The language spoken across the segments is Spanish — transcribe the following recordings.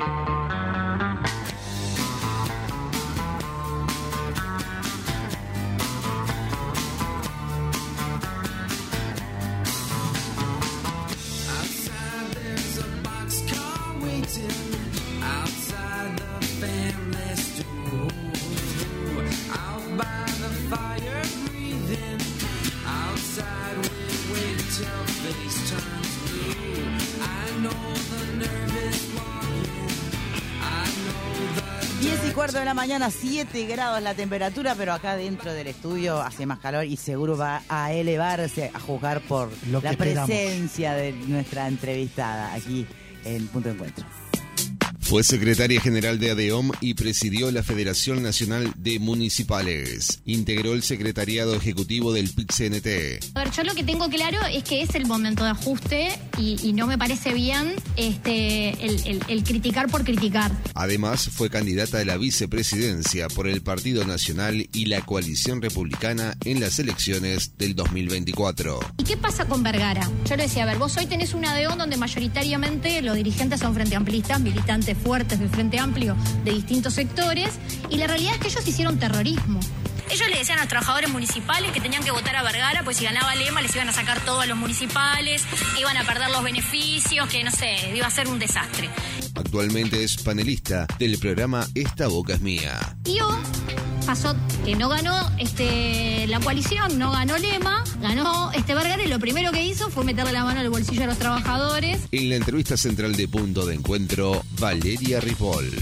De la mañana, 7 grados la temperatura, pero acá dentro del estudio hace más calor y seguro va a elevarse a juzgar por la presencia de nuestra entrevistada aquí en Punto de Encuentro. Fue secretaria general de ADEOM y presidió la Federación Nacional de Municipales. Integró el secretariado ejecutivo del PIT-CNT. A ver, yo lo que tengo claro es que es el momento de ajuste y no me parece bien el criticar por criticar. Además, fue candidata a la vicepresidencia por el Partido Nacional y la Coalición Republicana en las elecciones del 2024. ¿Y qué pasa con Vergara? Yo le decía, a ver, vos hoy tenés una ADEOM donde mayoritariamente los dirigentes son frente amplistas, militantes fuertes del Frente Amplio de distintos sectores, y la realidad es que ellos hicieron terrorismo. Ellos le decían a los trabajadores municipales que tenían que votar a Vergara, pues si ganaba Lema les iban a sacar todo a los municipales, que iban a perder los beneficios, que no sé, iba a ser un desastre. Actualmente es panelista del programa Esta Boca es Mía. Y pasó que no ganó la coalición, no ganó Lema, ganó Vergara, y lo primero que hizo fue meterle la mano al bolsillo a los trabajadores. En la entrevista central de Punto de Encuentro, Valeria Ripoll.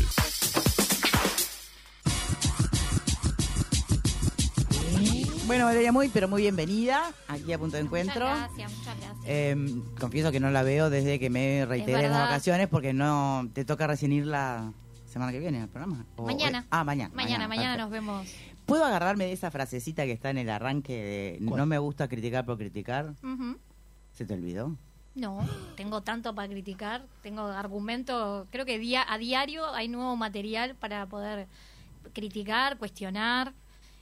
Bueno, Valeria, muy bienvenida aquí a Punto de Encuentro. Muchas gracias. Confieso que no la veo desde que me reiteré en las vacaciones, porque no te toca recién ir la semana que viene al programa. Mañana. Mañana nos vemos. ¿Puedo agarrarme de esa frasecita que está en el arranque de no me gusta criticar por criticar? Uh-huh. ¿Se te olvidó? No, tengo tanto para criticar, tengo argumentos, creo que a diario hay nuevo material para poder criticar, cuestionar.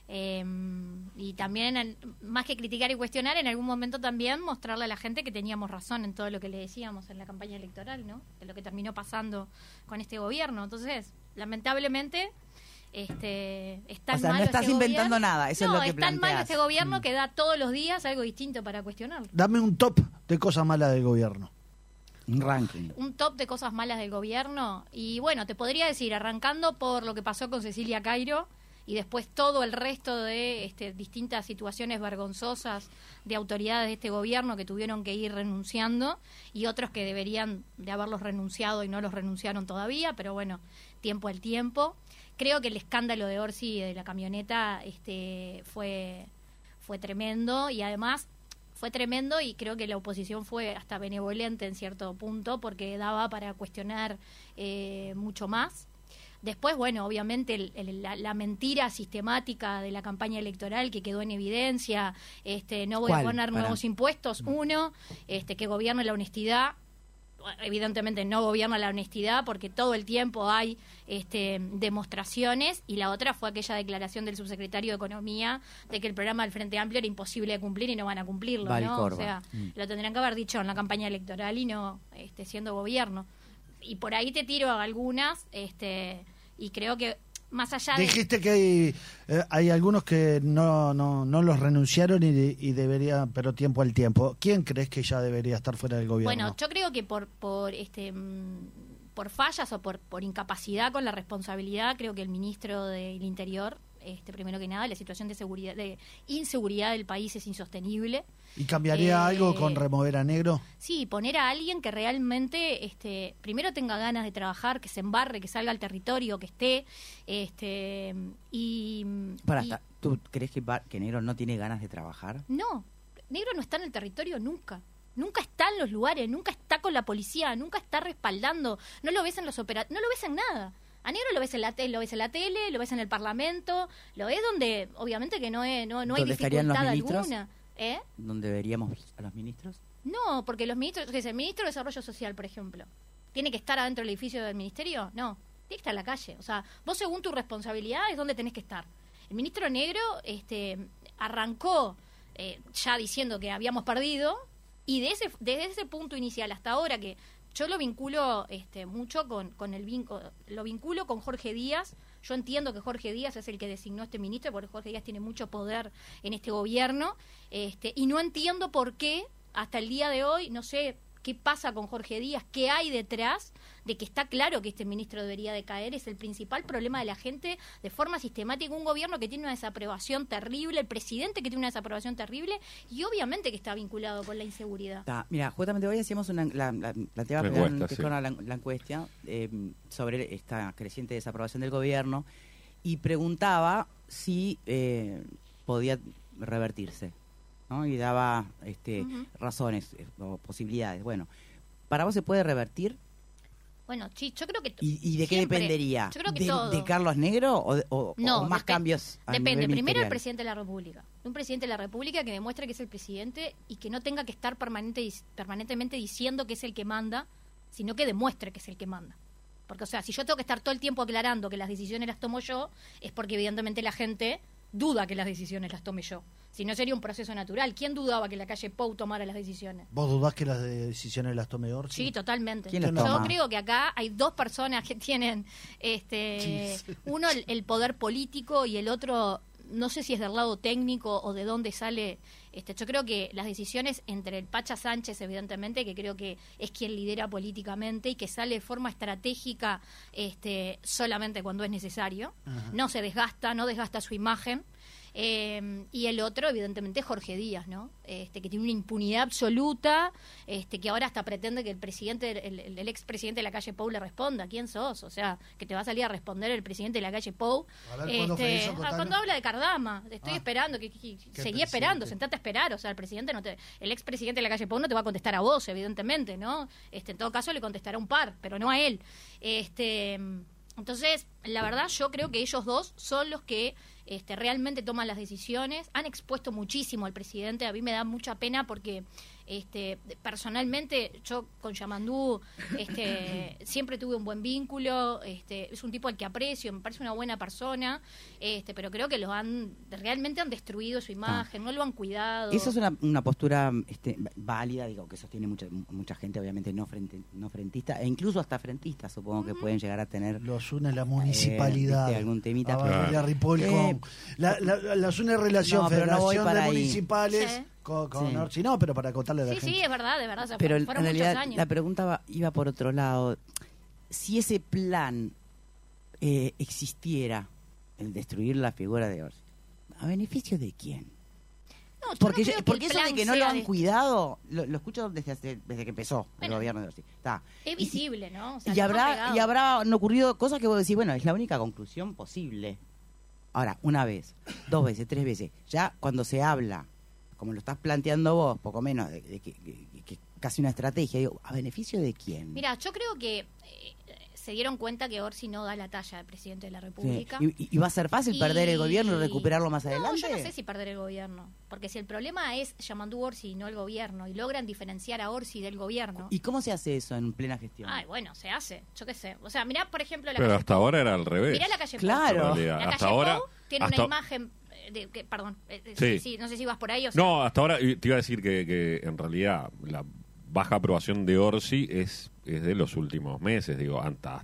Y también, más que criticar y cuestionar, en algún momento también mostrarle a la gente que teníamos razón en todo lo que le decíamos en la campaña electoral, ¿no? De lo que terminó pasando con este gobierno. Entonces, lamentablemente, es tan o sea, malo no estás este inventando gobierno. nada, eso es lo que planteas. No, es tan malo este gobierno que da todos los días algo distinto para cuestionarlo. Dame un top de cosas malas del gobierno. Un ranking. Un top de cosas malas del gobierno. Y bueno, te podría decir, arrancando por lo que pasó con Cecilia Cairo, y después todo el resto de distintas situaciones vergonzosas de autoridades de este gobierno que tuvieron que ir renunciando, y otros que deberían de haberlos renunciado y no los renunciaron todavía, pero bueno, tiempo al tiempo. Creo que el escándalo de Orsi de la camioneta fue tremendo, y además fue tremendo, y creo que la oposición fue hasta benevolente en cierto punto, porque daba para cuestionar mucho más. Después, bueno, obviamente la mentira sistemática de la campaña electoral que quedó en evidencia, no voy a poner nuevos impuestos, que gobierne la honestidad. Evidentemente no gobierna la honestidad, porque todo el tiempo hay demostraciones, y la otra fue aquella declaración del subsecretario de Economía de que el programa del Frente Amplio era imposible de cumplir y no van a cumplirlo, ¿no? O sea, lo tendrían que haber dicho en la campaña electoral y no siendo gobierno. Y por ahí te tiro algunas, y creo que más allá de... Dijiste que hay algunos que no los renunciaron y debería, pero tiempo al tiempo. ¿Quién crees que ya debería estar fuera del gobierno? Bueno, yo creo que por fallas o por incapacidad con la responsabilidad, creo que el ministro del Interior, primero que nada, la situación de inseguridad del país es insostenible. ¿Y cambiaría algo con remover a Negro? Sí, poner a alguien que realmente primero tenga ganas de trabajar, que se embarre, que salga al territorio, que esté ¿tú crees que Negro no tiene ganas de trabajar? No, Negro no está en el territorio nunca. Nunca está en los lugares, nunca está con la policía, nunca está respaldando. No lo ves en los no lo ves en nada. A Negro lo ves en la tele, lo ves en el Parlamento, lo ves donde obviamente que no hay dificultad alguna. ¿Dónde veríamos a los ministros? No, porque los ministros, el ministro de Desarrollo Social, por ejemplo, ¿tiene que estar adentro del edificio del ministerio? No, tiene que estar en la calle. O sea, vos según tu responsabilidad es donde tenés que estar. El ministro Negro arrancó ya diciendo que habíamos perdido, y desde ese punto inicial hasta ahora, que yo lo vinculo mucho con el vínculo, lo vinculo con Jorge Díaz. Yo entiendo que Jorge Díaz es el que designó este ministro, porque Jorge Díaz tiene mucho poder en este gobierno, y no entiendo por qué hasta el día de hoy, no sé qué pasa con Jorge Díaz, qué hay detrás de que está claro que este ministro debería de caer. Es el principal problema de la gente de forma sistemática, un gobierno que tiene una desaprobación terrible, el presidente que tiene una desaprobación terrible, y obviamente que está vinculado con la inseguridad. Mira, justamente hoy hacíamos la encuesta sobre esta creciente desaprobación del gobierno y preguntaba si podía revertirse, ¿no? Y daba razones o posibilidades. Bueno, ¿para vos se puede revertir? Bueno, sí, yo creo que... ¿Y de qué dependería? Yo creo que todo. ¿De Carlos Negro o más cambios? Depende. Primero el presidente de la República. Un presidente de la República que demuestre que es el presidente y que no tenga que estar permanentemente diciendo que es el que manda, sino que demuestre que es el que manda. Porque, o sea, si yo tengo que estar todo el tiempo aclarando que las decisiones las tomo yo, es porque evidentemente la gente duda que las decisiones las tome yo. Si no, sería un proceso natural. ¿Quién dudaba que la calle Pou tomara las decisiones? ¿Vos dudás que las decisiones las tome Orsi? Sí, totalmente. ¿Quién las toma? Yo creo que acá hay dos personas que tienen, uno el poder político y el otro, no sé si es del lado técnico o de dónde sale. Yo creo que las decisiones entre el Pacha Sánchez, evidentemente, que creo que es quien lidera políticamente y que sale de forma estratégica solamente cuando es necesario. Ajá. No se desgasta, no desgasta su imagen. Y el otro, evidentemente, Jorge Díaz, ¿no? Que tiene una impunidad absoluta, que ahora hasta pretende que el presidente, el expresidente de la calle Pou le responda. ¿Quién sos? O sea, que te va a salir a responder el presidente de la calle Pou. A ver, cuando habla de Cardama, estoy esperando, seguí esperando, sentate a esperar. O sea, el expresidente de la calle Pou no te va a contestar a vos, evidentemente, ¿no? En todo caso le contestará un par, pero no a él. Entonces, la verdad, yo creo que ellos dos son los que realmente toman las decisiones. Han expuesto muchísimo al presidente. A mí me da mucha pena porque personalmente yo con Yamandú siempre tuve un buen vínculo. Es un tipo al que aprecio, me parece una buena persona, pero creo que realmente han destruido su imagen, no lo han cuidado. Eso es una postura válida, digo, que sostiene mucha gente, obviamente no frentista, e incluso hasta frentista, supongo que pueden llegar a tener. Los une la municipalidad, algún temita. A Ripoll las une relación federación de municipales. Sí. Con Orsi, no, pero para contarle a la gente. Sí, es verdad, de verdad. O sea, pero fueron en realidad muchos años. la pregunta iba por otro lado. Si ese plan existiera, el destruir la figura de Orsi, ¿a beneficio de quién? No, porque eso de que no lo han cuidado, lo escucho desde que empezó el gobierno de Orsi. Es visible, ¿no? O sea, y habrán ocurrido cosas que vos decís, bueno, es la única conclusión posible. Ahora, una vez, 2 veces, 3 veces, ya cuando se habla, como lo estás planteando vos, poco menos, de que casi una estrategia, digo, ¿a beneficio de quién? Mira, yo creo que se dieron cuenta que Orsi no da la talla al presidente de la República. Sí. ¿Y va a ser fácil perder el gobierno y recuperarlo más adelante? No, yo no sé si perder el gobierno, porque si el problema es Yamandú Orsi y no el gobierno, y logran diferenciar a Orsi del gobierno... ¿Y cómo se hace eso en plena gestión? Ay, bueno, se hace, yo qué sé. O sea, mirá, por ejemplo... Pero hasta ahora era al revés. Mirá la calle Pou. Claro. La calle hasta ahora Pou tiene una imagen... perdón, sí, no sé si vas por ahí o sea... No, hasta ahora te iba a decir que en realidad la baja aprobación de Orsi es de los últimos meses, digo, hasta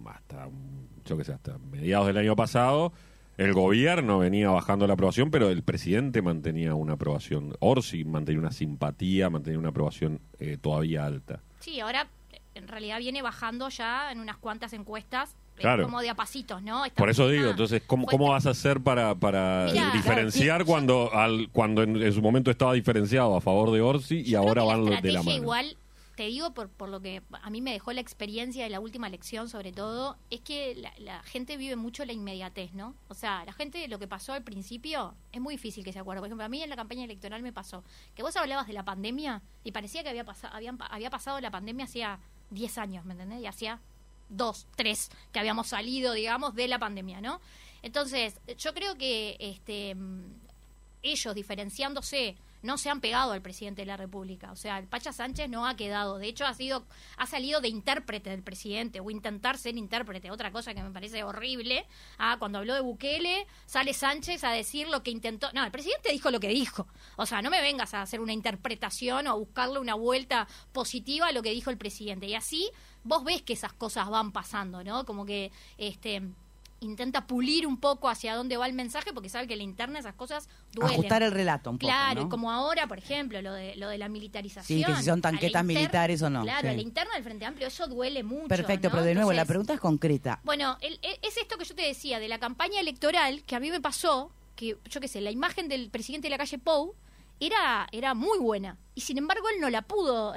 yo qué sé, hasta mediados del año pasado el gobierno venía bajando la aprobación, pero el presidente mantenía una aprobación, Orsi mantenía una simpatía, mantenía una aprobación todavía alta. Sí, ahora en realidad viene bajando ya en unas cuantas encuestas. Claro. Como de a pasitos, ¿no? Por eso digo, entonces, ¿cómo vas a hacer para diferenciar cuando en su momento estaba diferenciado a favor de Orsi y ahora van de la mano? Igual, te digo, por lo que a mí me dejó la experiencia de la última elección, sobre todo, es que la gente vive mucho la inmediatez, ¿no? O sea, la gente, lo que pasó al principio, es muy difícil que se acuerde. Por ejemplo, a mí en la campaña electoral me pasó que vos hablabas de la pandemia y parecía que había pasado la pandemia hacía 10 años, ¿me entendés? Y hacía 2, 3 que habíamos salido, digamos, de la pandemia, ¿no? Entonces, yo creo que ellos diferenciándose no se han pegado al presidente de la República. O sea, el Pacha Sánchez no ha quedado. De hecho, ha salido de intérprete del presidente, o intentar ser intérprete. Otra cosa que me parece horrible. Cuando habló de Bukele, sale Sánchez a decir lo que intentó. No, el presidente dijo lo que dijo. O sea, no me vengas a hacer una interpretación o a buscarle una vuelta positiva a lo que dijo el presidente. Y así vos ves que esas cosas van pasando, ¿no? Como que intenta pulir un poco hacia dónde va el mensaje, porque sabe que en la interna esas cosas duelen. Ajustar el relato un poco, claro, ¿no? Como ahora, por ejemplo, lo de la militarización. Sí, que si son tanquetas militares o no. Claro, sí. la interna del Frente Amplio, eso duele mucho. Perfecto, ¿no? pero de nuevo, Entonces, la pregunta es concreta. Bueno, es esto que yo te decía, de la campaña electoral, que a mí me pasó, que yo qué sé, la imagen del presidente de la calle Pou era muy buena, y sin embargo él no la pudo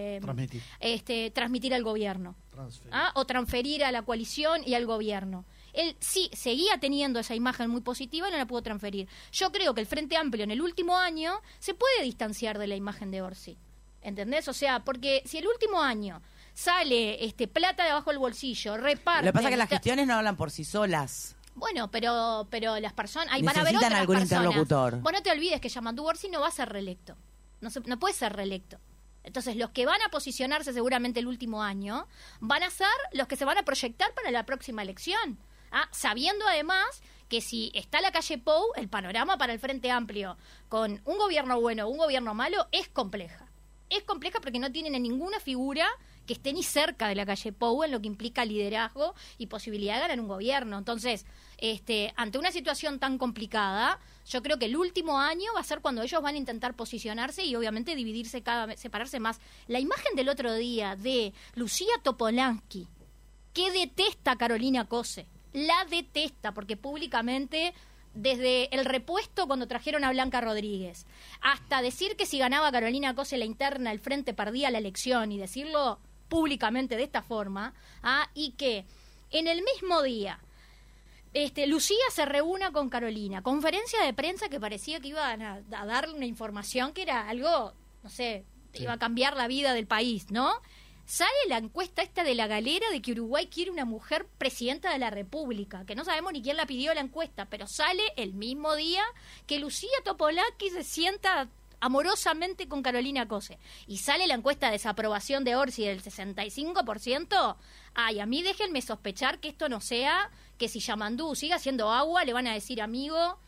transmitir al gobierno. O transferir a la coalición y al gobierno. Él sí seguía teniendo esa imagen muy positiva y no la pudo transferir. Yo creo que el Frente Amplio en el último año se puede distanciar de la imagen de Orsi. ¿Entendés? O sea, porque si el último año sale plata de abajo del bolsillo, reparte... Lo que pasa es que las gestiones no hablan por sí solas. Bueno, pero las personas... Van a haber necesitan otras algún personas. interlocutor. Vos no te olvides que Yamandu Orsi no va a ser reelecto. No puede ser reelecto. Entonces, los que van a posicionarse seguramente el último año van a ser los que se van a proyectar para la próxima elección. Sabiendo además que si está la calle Pou, el panorama para el Frente Amplio con un gobierno bueno o un gobierno malo es compleja. Es compleja porque no tienen ninguna figura que esté ni cerca de la calle Pou en lo que implica liderazgo y posibilidad de ganar un gobierno. Entonces, ante una situación tan complicada, yo creo que el último año va a ser cuando ellos van a intentar posicionarse y obviamente dividirse separarse más. La imagen del otro día de Lucía Topolansky, que detesta a Carolina Cose, la detesta porque públicamente, desde el repuesto cuando trajeron a Blanca Rodríguez, hasta decir que si ganaba Carolina Cose la interna, el Frente perdía la elección, y decirlo públicamente de esta forma, y que en el mismo día Lucía se reúna con Carolina, conferencia de prensa que parecía que iban a darle una información que era algo, no sé, iba a cambiar la vida del país, ¿no? Sale la encuesta esta de La Galera de que Uruguay quiere una mujer presidenta de la República, que no sabemos ni quién la pidió la encuesta, pero sale el mismo día que Lucía Topolansky se sienta amorosamente con Carolina Cose. Y sale la encuesta de desaprobación de Orsi del 65%. A mí déjenme sospechar que esto no sea, que si Yamandu siga haciendo agua, le van a decir amigo,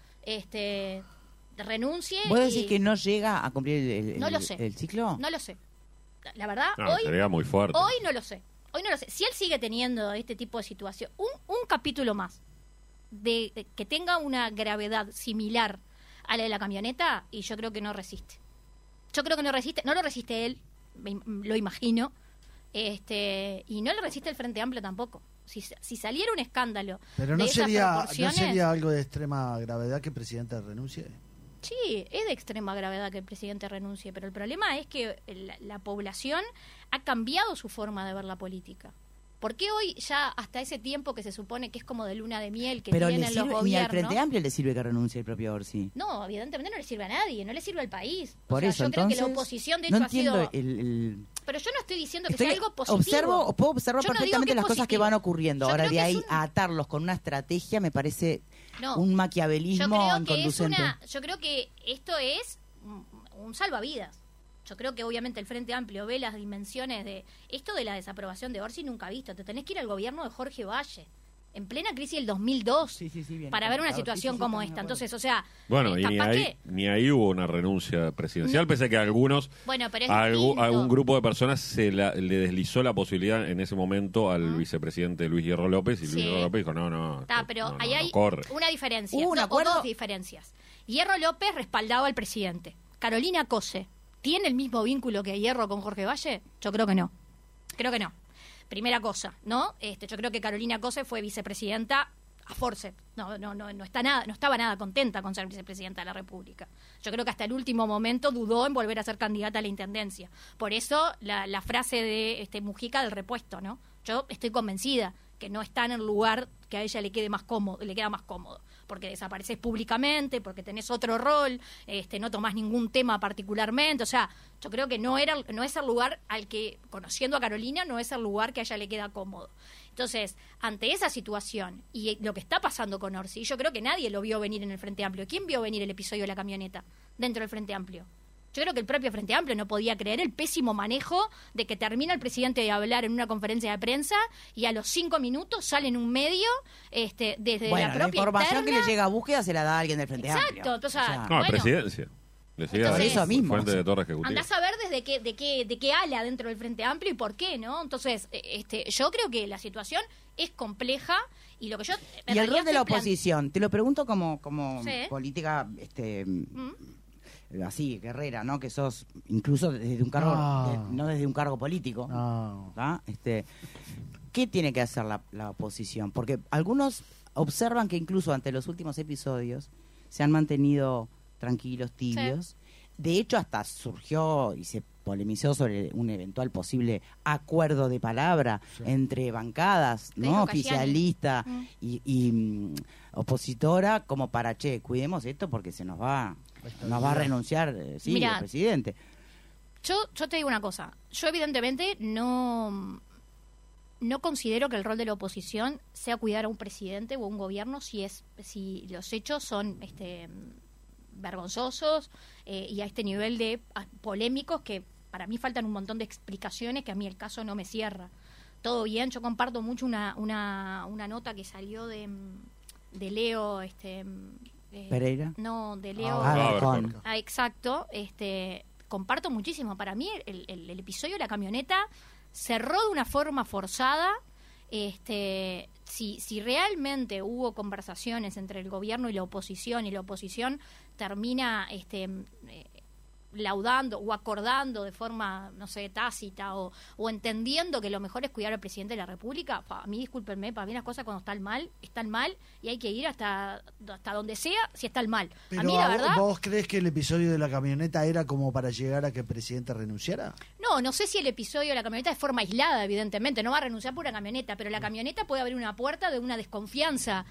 renuncie. ¿Vos decís que no llega a cumplir el ciclo? No lo sé. La verdad, hoy sería muy fuerte. Hoy no lo sé. Si él sigue teniendo este tipo de situación, un capítulo más de que tenga una gravedad similar a la de la camioneta, y yo creo que no resiste. No lo resiste él, lo imagino, y no lo resiste el Frente Amplio tampoco. Si saliera un escándalo, pero no sería algo de extrema gravedad que el presidente renuncie. Sí, es de extrema gravedad que el presidente renuncie, pero el problema es que la población ha cambiado su forma de ver la política. ¿Por qué hoy ya hasta ese tiempo que se supone que es como de luna de miel que tienen los gobiernos? Ni al Frente Amplio le sirve que renuncie el propio Orsi. No, evidentemente no le sirve a nadie, no le sirve al país. Por eso, yo entonces, creo que la oposición de hecho no ha sido... Pero yo no estoy diciendo que sea algo positivo. Puedo observar perfectamente las cosas que van ocurriendo. Yo ahora, creo de que ahí a atarlos con una estrategia me parece un maquiavelismo inconducente. Yo creo que esto es un salvavidas. Yo creo que obviamente el Frente Amplio ve las dimensiones de esto de la desaprobación de Orsi nunca visto. Te tenés que ir al gobierno de Jorge Valle, en plena crisis del 2002, para ver una situación como esta. Entonces, o sea... Bueno, y ni ahí hubo una renuncia presidencial, pese a que algunos, algún grupo de personas le deslizó la posibilidad en ese momento al vicepresidente Luis Hierro López, y Luis Hierro López dijo, pero ahí hay una diferencia, o dos diferencias. Hierro López respaldaba al presidente. Carolina Cose, ¿tiene el mismo vínculo que Hierro con Jorge Valle? Yo creo que no. Primera cosa, ¿no? Yo creo que Carolina Cose fue vicepresidenta a force. No estaba nada contenta con ser vicepresidenta de la República. Yo creo que hasta el último momento dudó en volver a ser candidata a la intendencia. Por eso la frase de Mujica del repuesto, ¿no? Yo estoy convencida que no está en el lugar que a ella le queda más cómodo, porque desapareces públicamente, porque tenés otro rol, no tomás ningún tema particularmente. O sea, yo creo que no es el lugar al que, conociendo a Carolina, no es el lugar que a ella le queda cómodo. Entonces, ante esa situación y lo que está pasando con Orsi, yo creo que nadie lo vio venir en el Frente Amplio. ¿Quién vio venir el episodio de la camioneta dentro del Frente Amplio? Yo creo que el propio Frente Amplio no podía creer el pésimo manejo de que termina el presidente de hablar en una conferencia de prensa y a los 5 minutos sale en un medio desde la propia información interna. que le llega a búsqueda se la da a alguien del Frente Amplio. Exacto, o sea, No, presidencia. Por eso mismo. Fuente de Torre Ejecutiva. Andás a ver desde de qué ala dentro del Frente Amplio y por qué, ¿no? Entonces, yo creo que la situación es compleja y lo que yo... Y el rol de la oposición, te lo pregunto como Sí. política así, guerrera, ¿no? Que sos incluso desde un cargo, no desde un cargo político. ¿Ah? ¿Qué tiene que hacer la oposición? Porque algunos observan que incluso ante los últimos episodios se han mantenido tranquilos, tibios. Sí. De hecho, hasta surgió y se polemizó sobre un eventual posible acuerdo de palabra entre bancadas, ¿no? Oficialista y opositora, como para, cuidemos esto porque se nos va a renunciar Mirá, el presidente. Yo te digo una cosa. Yo evidentemente no considero que el rol de la oposición sea cuidar a un presidente o a un gobierno si los hechos son vergonzosos y a este nivel de polémicos que para mí faltan un montón de explicaciones que a mí el caso no me cierra. Todo bien, yo comparto mucho una nota que salió de Leo Pereira. No, de Leo exacto, comparto muchísimo. Para mí el episodio de la camioneta cerró de una forma forzada. Si realmente hubo conversaciones entre el gobierno y la oposición termina laudando o acordando de forma, no sé, tácita o entendiendo que lo mejor es cuidar al presidente de la República, a mí, discúlpenme, para mí las cosas cuando están mal y hay que ir hasta donde sea si están mal. Pero a mí, la verdad, ¿vos crees que el episodio de la camioneta era como para llegar a que el presidente renunciara? No sé si el episodio de la camioneta de forma aislada, evidentemente, no va a renunciar por una camioneta, pero la camioneta puede abrir una puerta de una desconfianza.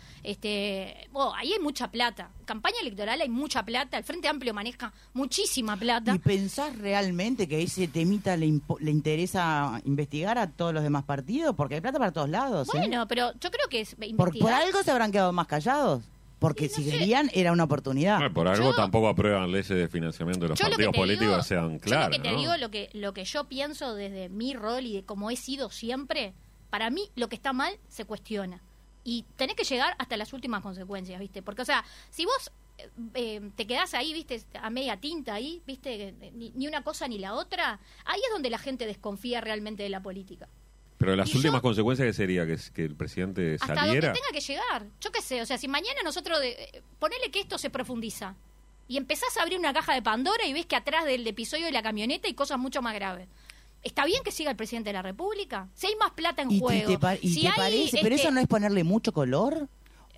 Ahí hay mucha plata. Campaña electoral hay mucha plata, el Frente Amplio maneja muchísima plata. ¿Y pensás realmente que ese temita le interesa investigar a todos los demás partidos? Porque hay plata para todos lados. Bueno, pero yo creo que es ¿Por algo se habrán quedado más callados? Porque si querían, era una oportunidad. Por algo tampoco aprueban leyes de financiamiento de los partidos políticos que sean claras. Yo lo que te digo, lo que yo pienso desde mi rol y de cómo he sido siempre, para mí lo que está mal se cuestiona. Y tenés que llegar hasta las últimas consecuencias, ¿viste? Porque, o sea, si vos te quedás ahí, ¿viste? A media tinta ahí, ¿viste? Ni una cosa ni la otra, ahí es donde la gente desconfía realmente de la política. Pero las últimas consecuencias, ¿qué sería? ¿Que el presidente saliera? Hasta donde tenga que llegar. Yo qué sé, o sea, si mañana nosotros... ponele que esto se profundiza y empezás a abrir una caja de Pandora y ves que atrás del episodio de la camioneta hay cosas mucho más graves. ¿Está bien que siga el presidente de la República? Si hay más plata en juego... ¿Te parece? ¿Pero eso no es ponerle mucho color?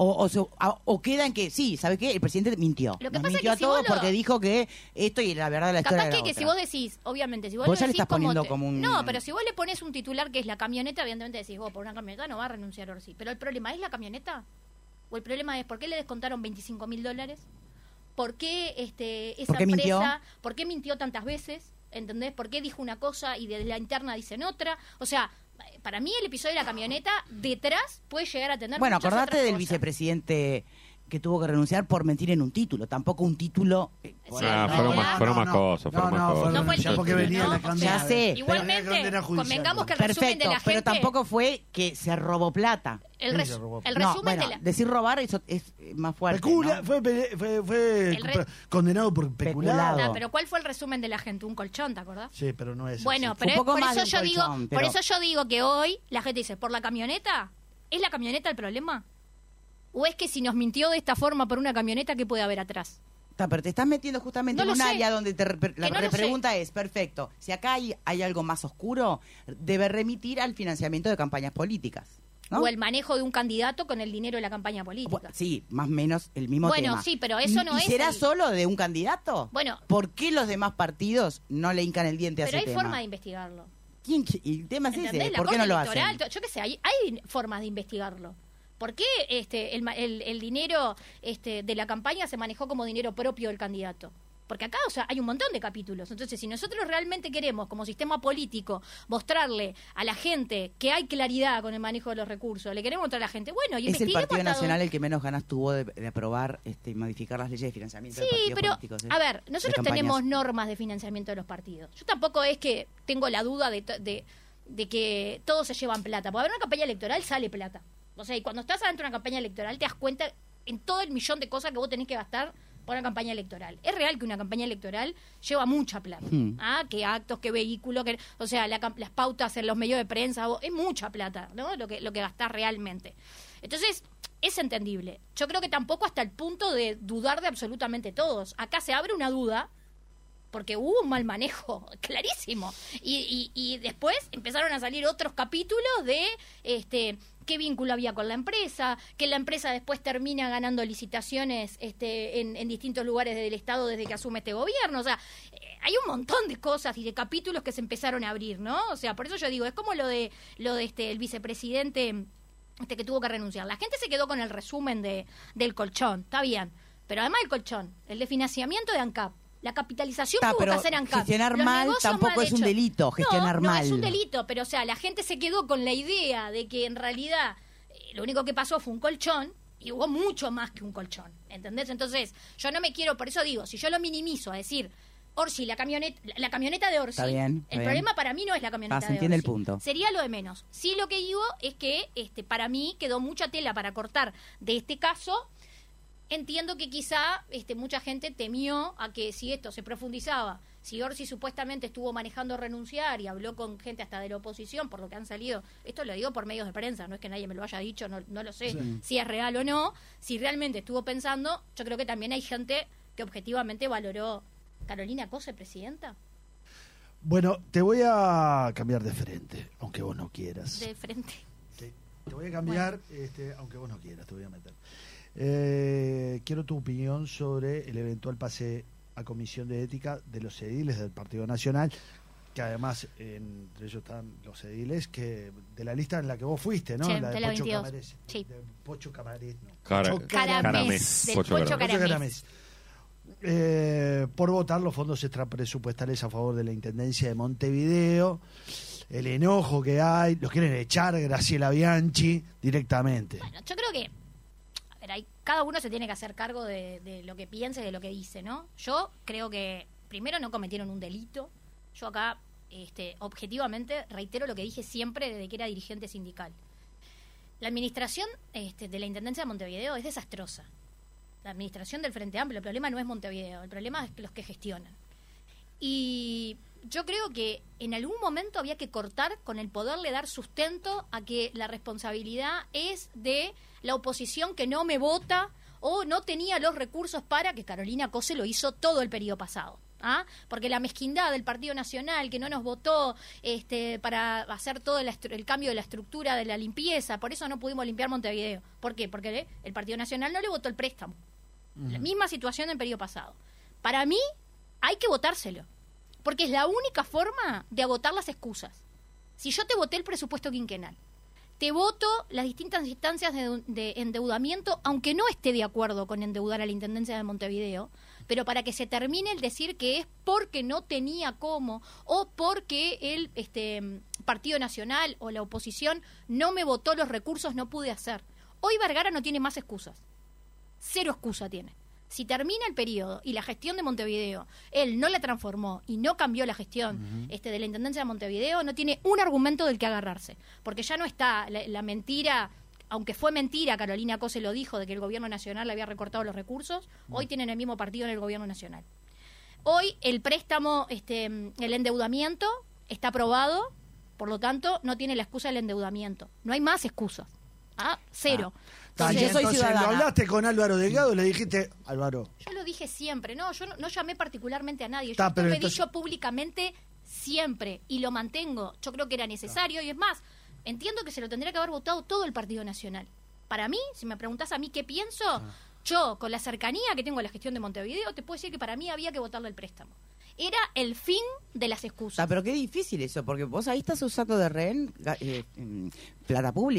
O queda en que, sí, ¿sabes qué? El presidente mintió. Lo que Nos pasa mintió es que a todos porque dijo que esto y la verdad de la historia capaz era que otra. si vos decís, obviamente, si vos ya le decís estás poniendo como un... No, pero si vos le pones un titular que es la camioneta, evidentemente decís, por una camioneta no va a renunciar Orsi. Pero el problema es la camioneta. O el problema es, ¿por qué le descontaron $25.000? ¿Por qué esa empresa... Mintió? ¿Por qué mintió tantas veces? ¿Entendés? ¿Por qué dijo una cosa y desde la interna dicen otra? O sea... Para mí el episodio de la camioneta detrás puede llegar a tener Bueno, muchas acordate otras del cosas. vicepresidente que tuvo que renunciar por mentir en un título. Tampoco un título... fueron más cosas. No fue el título, porque venía ¿no? la camioneta. Ya sé. Igualmente, convengamos que el resumen de Perfecto, la gente... pero tampoco fue que se robó plata. El Sí, se robó. resumen de la... Decir robar eso es más fuerte, ¿no? Fue condenado por peculado. Ah, pero ¿cuál fue el resumen de la gente? Un colchón, ¿te acordás? Sí, pero no es Bueno, así. pero un poco por más eso de un yo colchón, digo, pero- por eso yo digo que hoy la gente dice, ¿por la camioneta? ¿Es la camioneta el problema? ¿O es que si nos mintió de esta forma por una camioneta, qué puede haber atrás? Pero te estás metiendo justamente No en lo un sé. área donde la Que no lo repregunta es, perfecto, si acá hay algo más oscuro, debe remitir al financiamiento de campañas políticas, ¿no? O el manejo de un candidato con el dinero de la campaña política. Sí, más o menos el mismo tema. Bueno, sí, pero eso no ¿Y es será el- solo de un candidato? Bueno. ¿Por qué los demás partidos no le hincan el diente a Pero ese hay tema? forma de investigarlo. Y el tema es ¿Entendés? ese, La ¿por qué cosa no lo electoral, hacen? yo qué sé, hay formas de investigarlo. ¿Por qué el dinero de la campaña se manejó como dinero propio del candidato? Porque acá, o sea, hay un montón de capítulos. Entonces, si nosotros realmente queremos, como sistema político, mostrarle a la gente que hay claridad con el manejo de los recursos, le queremos mostrar a la gente, bueno, y es el Partido Nacional el que menos ganas tuvo de aprobar y modificar las leyes de financiamiento de partidos políticos. A ver, nosotros tenemos normas de financiamiento de los partidos. Yo tampoco es que tengo la duda de que todos se llevan plata. Porque a ver, una campaña electoral sale plata. O sea, y cuando estás adentro de una campaña electoral te das cuenta en todo el millón de cosas que vos tenés que gastar por una campaña electoral. Es real que una campaña electoral lleva mucha plata. Que actos, que vehículos, o sea, las pautas en los medios de prensa, es mucha plata, ¿no? Lo que gastás realmente. Entonces, es entendible. Yo creo que tampoco hasta el punto de dudar de absolutamente todos. Acá se abre una duda porque hubo un mal manejo, clarísimo. Y después empezaron a salir otros capítulos de qué vínculo había con la empresa, que la empresa después termina ganando licitaciones en distintos lugares del Estado desde que asume este gobierno. O sea, hay un montón de cosas y de capítulos que se empezaron a abrir, ¿no? O sea, por eso yo digo, es como lo de el vicepresidente que tuvo que renunciar. La gente se quedó con el resumen del colchón, está bien. Pero además del colchón, el de financiamiento de ANCAP, la capitalización que hubo que hacer ANCAP. Gestionar mal tampoco es un delito, gestionar mal. No es un delito, pero o sea, la gente se quedó con la idea de que en realidad lo único que pasó fue un colchón y hubo mucho más que un colchón, ¿entendés? Entonces, yo no me quiero, por eso digo, si yo lo minimizo a decir Orsi, la camioneta de Orsi, está bien, el problema para mí no es la camioneta de Orsi. Entiende el punto. Sería lo de menos. Sí, lo que digo es que para mí quedó mucha tela para cortar de este caso. Entiendo que quizá mucha gente temió a que si esto se profundizaba, si Orsi supuestamente estuvo manejando renunciar y habló con gente hasta de la oposición, por lo que han salido, esto lo digo por medios de prensa, no es que nadie me lo haya dicho, no lo sé si es real o no, si realmente estuvo pensando, yo creo que también hay gente que objetivamente valoró. ¿Carolina Cose, presidenta? Bueno, te voy a cambiar de frente, aunque vos no quieras. De frente. Sí, te voy a cambiar, aunque vos no quieras, te voy a meter. Quiero tu opinión sobre el eventual pase a comisión de ética de los ediles del Partido Nacional, que además entre ellos están los ediles que de la lista en la que vos fuiste, ¿no? Sí, la de la Pocho 22. Camarés. Sí. De Pocho Camarés, no. Caramés. Del Pocho Caramés. Por votar los fondos extrapresupuestales a favor de la Intendencia de Montevideo, el enojo que hay, los quieren echar Graciela Bianchi directamente. Bueno, yo creo que cada uno se tiene que hacer cargo de lo que piensa y de lo que dice, ¿no? Yo creo que primero no cometieron un delito. Yo acá objetivamente reitero lo que dije siempre desde que era dirigente sindical. La administración de la Intendencia de Montevideo es desastrosa. La administración del Frente Amplio, el problema no es Montevideo, el problema es los que gestionan. Y yo creo que en algún momento había que cortar con el poderle dar sustento a que la responsabilidad es de la oposición que no me vota o no tenía los recursos para, que Carolina Cose lo hizo todo el periodo pasado. Porque la mezquindad del Partido Nacional que no nos votó para hacer todo el cambio de la estructura de la limpieza, por eso no pudimos limpiar Montevideo. ¿Por qué? Porque el Partido Nacional no le votó el préstamo. La misma situación del periodo pasado. Para mí hay que votárselo, porque es la única forma de agotar las excusas. Si yo te voté el presupuesto quinquenal, te voto las distintas instancias de endeudamiento, aunque no esté de acuerdo con endeudar a la Intendencia de Montevideo, pero para que se termine el decir que es porque no tenía cómo o porque el Partido Nacional o la oposición no me votó los recursos, no pude hacer. Hoy Vergara no tiene más excusas. Cero excusa tiene. Si termina el periodo y la gestión de Montevideo, él no la transformó y no cambió la gestión de la Intendencia de Montevideo, no tiene un argumento del que agarrarse. Porque ya no está la mentira, aunque fue mentira, Carolina Cose lo dijo, de que el gobierno nacional le había recortado los recursos, hoy tienen el mismo partido en el gobierno nacional. Hoy el préstamo, el endeudamiento está aprobado, por lo tanto no tiene la excusa del endeudamiento. No hay más excusas. Cero. Entonces, lo hablaste con Álvaro Delgado y le dijiste, Álvaro. Yo lo dije siempre, yo no llamé particularmente a nadie. Yo lo he dicho públicamente siempre y lo mantengo. Yo creo que era necesario y es más, entiendo que se lo tendría que haber votado todo el Partido Nacional. Para mí, si me preguntás a mí qué pienso, yo con la cercanía que tengo a la gestión de Montevideo, te puedo decir que para mí había que votarle el préstamo. Era el fin de las excusas. Pero qué difícil eso, porque vos ahí estás usando de rehén plata pública.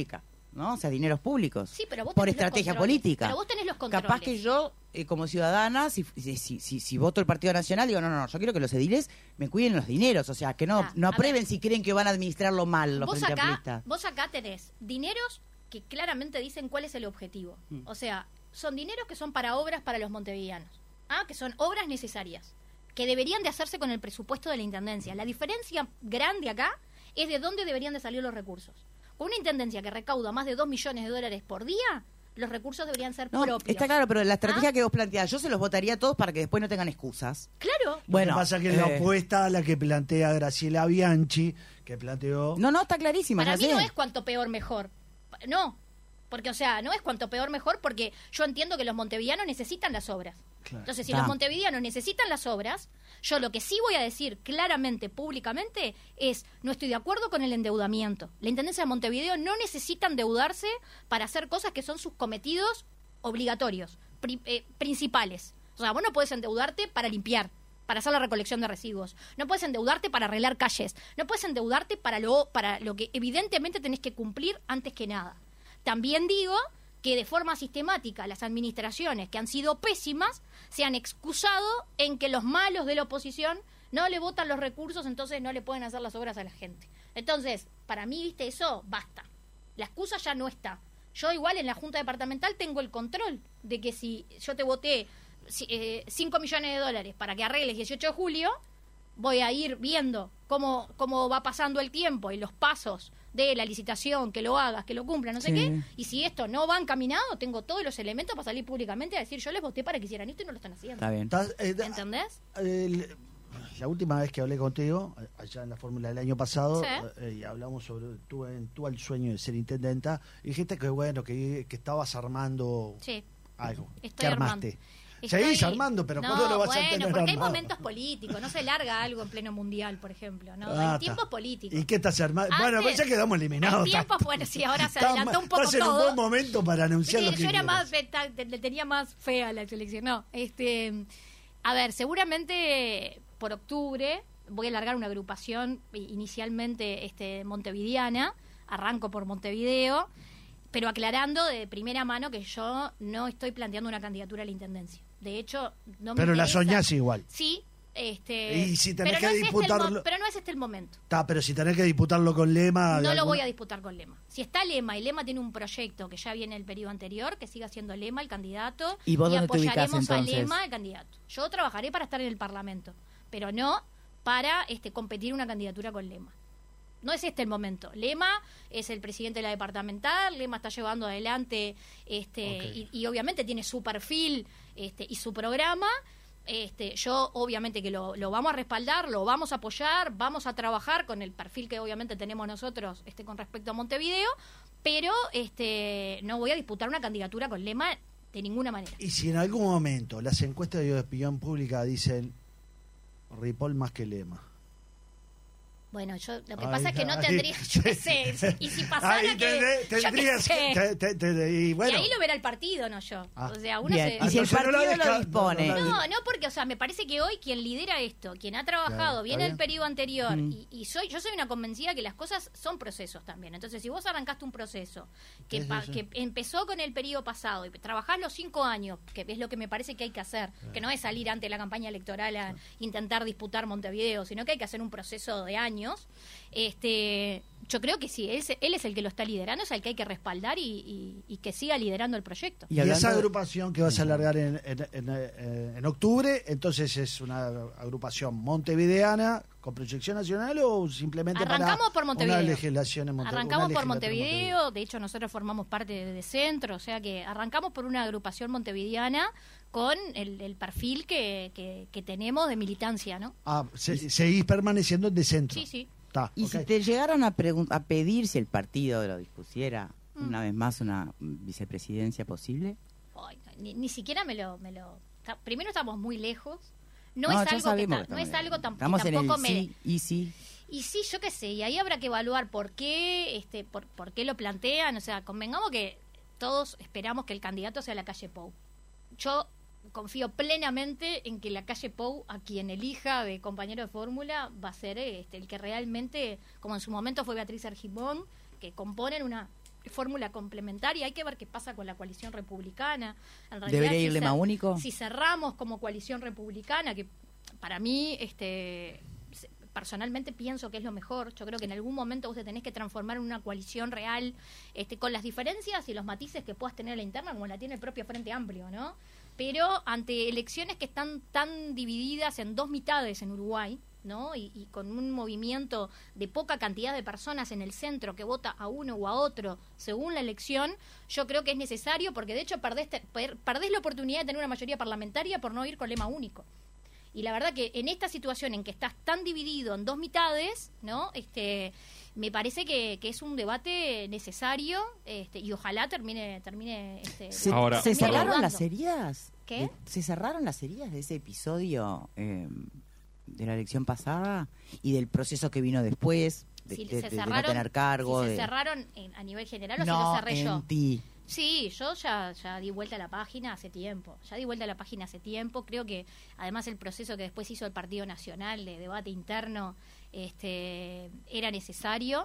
¿no? O sea, dineros públicos. Sí, pero vos por tenés los estrategia controles. política. Pero vos tenés los controles. Capaz que yo, como ciudadana, si voto el Partido Nacional, digo, no, yo quiero que los ediles me cuiden los dineros, o sea, que no aprueben si creen que van a administrarlo mal los Frente Amplistas. Vos acá tenés dineros que claramente dicen cuál es el objetivo. O sea, son dineros que son para obras para los montevideanos, que son obras necesarias, que deberían de hacerse con el presupuesto de la Intendencia. La diferencia grande acá es de dónde deberían de salir los recursos. Con una Intendencia que recauda más de $2 millones por día, los recursos deberían ser propios. Está claro, pero la estrategia que vos planteás, yo se los votaría a todos para que después no tengan excusas. Claro. Bueno, lo que pasa es que es la opuesta a la que plantea Graciela Bianchi, que planteó... No, está clarísima. Para mí no es cuanto peor mejor. No, porque, o sea, no es cuanto peor mejor porque yo entiendo que los montevideanos necesitan las obras. Claro. Entonces, si los montevideanos necesitan las obras, yo lo que sí voy a decir claramente, públicamente, es no estoy de acuerdo con el endeudamiento. La Intendencia de Montevideo no necesita endeudarse para hacer cosas que son sus cometidos obligatorios, principales. O sea, vos no podés endeudarte para limpiar, para hacer la recolección de residuos. No puedes endeudarte para arreglar calles. No puedes endeudarte para lo que evidentemente tenés que cumplir antes que nada. También digo que de forma sistemática las administraciones que han sido pésimas se han excusado en que los malos de la oposición no le votan los recursos, entonces no le pueden hacer las obras a la gente. Entonces, para mí, viste, eso basta. La excusa ya no está. Yo igual en la Junta Departamental tengo el control de que si yo te voté $5 millones para que arregles 18 de julio, voy a ir viendo cómo va pasando el tiempo y los pasos de la licitación, que lo hagas, que lo cumplas, no sé qué, y si esto no va encaminado, tengo todos los elementos para salir públicamente a decir, yo les voté para que hicieran esto y no lo están haciendo. Está bien. ¿Entendés? La última vez que hablé contigo, allá en la fórmula del año pasado, y hablamos sobre tu el sueño de ser intendenta, y dijiste que bueno, que estabas armando algo. Estoy ¿Qué armaste? Seguís armando, pero ¿cuándo lo vas a tener porque armado? hay momentos políticos, no se larga algo en pleno mundial, por ejemplo, ¿no? Hay tiempos políticos. ¿Y qué estás armando? Bueno, pues ya quedamos eliminados. Hay tiempos, bueno, sí, ahora se adelantó un poco todo. Estás en un buen momento para anunciar lo que yo era quieres. le tenía más fe a la selección. No, a ver, seguramente por octubre voy a largar una agrupación inicialmente montevideana, arranco por Montevideo, pero aclarando de primera mano que yo no estoy planteando una candidatura a la intendencia. De hecho, no me Pero interesa. la soñás igual. Sí. Y si tenés pero que disputarlo... pero no es este el momento. Pero si tenés que disputarlo con Lema... No lo voy a disputar con Lema. Si está Lema y Lema tiene un proyecto que ya viene el periodo anterior, que siga siendo Lema el candidato, y apoyaremos a entonces? Lema el candidato. Yo trabajaré para estar en el Parlamento, pero no para competir una candidatura con Lema. No es este el momento. Lema es el presidente de la departamental, Lema está llevando adelante y obviamente tiene su perfil y su programa. Yo obviamente que lo vamos a respaldar, lo vamos a apoyar, vamos a trabajar con el perfil que obviamente tenemos nosotros con respecto a Montevideo, pero no voy a disputar una candidatura con Lema de ninguna manera. Y si en algún momento las encuestas de opinión pública dicen Ripoll más que Lema. Bueno, yo lo que pasa es que no tendría, yo qué sé, y si pasara tendrías y ahí lo verá el partido, no yo. O sea, uno y si el partido lo dispone. No, porque, o sea, me parece que hoy quien lidera esto, quien ha trabajado, viene del periodo anterior, y yo soy una convencida que las cosas son procesos también. Entonces, si vos arrancaste un proceso que empezó con el periodo pasado y trabajás los 5 años, que es lo que me parece que hay que hacer, que no es salir ante la campaña electoral a intentar disputar Montevideo, sino que hay que hacer un proceso de años. Yo creo que sí, él es el que lo está liderando, es el que hay que respaldar y que siga liderando el proyecto. Y esa agrupación que vas a alargar en octubre, entonces es una agrupación montevideana con proyección nacional o simplemente arrancamos por Montevideo. Una legislación en Montevideo. Arrancamos por Montevideo, de hecho nosotros formamos parte de Centro, o sea que arrancamos por una agrupación montevideana con el perfil que tenemos de militancia, ¿no? Seguís permaneciendo de Centro. Sí. Y si te llegaran a pedir si el partido lo dispusiera una vez más una vicepresidencia posible. Ay, ni siquiera me lo primero estamos muy lejos. No es algo estamos tampoco en el y sí, yo qué sé, y ahí habrá que evaluar por qué por qué lo plantean, o sea, convengamos que todos esperamos que el candidato sea la calle Pou. Yo confío plenamente en que la calle Pou, a quien elija de compañero de fórmula, va a ser el que realmente, como en su momento fue Beatriz Argimón, que componen una fórmula complementaria. Hay que ver qué pasa con la coalición republicana. En realidad, ¿debería ir lema único? Si cerramos como coalición republicana, que para mí personalmente pienso que es lo mejor. Yo creo que en algún momento vos te tenés que transformar en una coalición real, con las diferencias y los matices que puedas tener a la interna, como la tiene el propio Frente Amplio, ¿no? Pero ante elecciones que están tan divididas en dos mitades en Uruguay, ¿no? Y con un movimiento de poca cantidad de personas en el centro que vota a uno o a otro según la elección, yo creo que es necesario, porque de hecho perdés la oportunidad de tener una mayoría parlamentaria por no ir con lema único. Y la verdad que en esta situación en que estás tan dividido en dos mitades, ¿no? Me parece que es un debate necesario, y ojalá termine Ahora, ¿Se cerraron las heridas? ¿Qué? ¿Se cerraron las heridas de ese episodio de la elección pasada y del proceso que vino después? De no tener cargo. Si se cerraron a nivel general o no, si lo cerré yo. Ti. Sí, yo ya di vuelta a la página hace tiempo. Creo que además el proceso que después hizo el Partido Nacional de debate interno era necesario.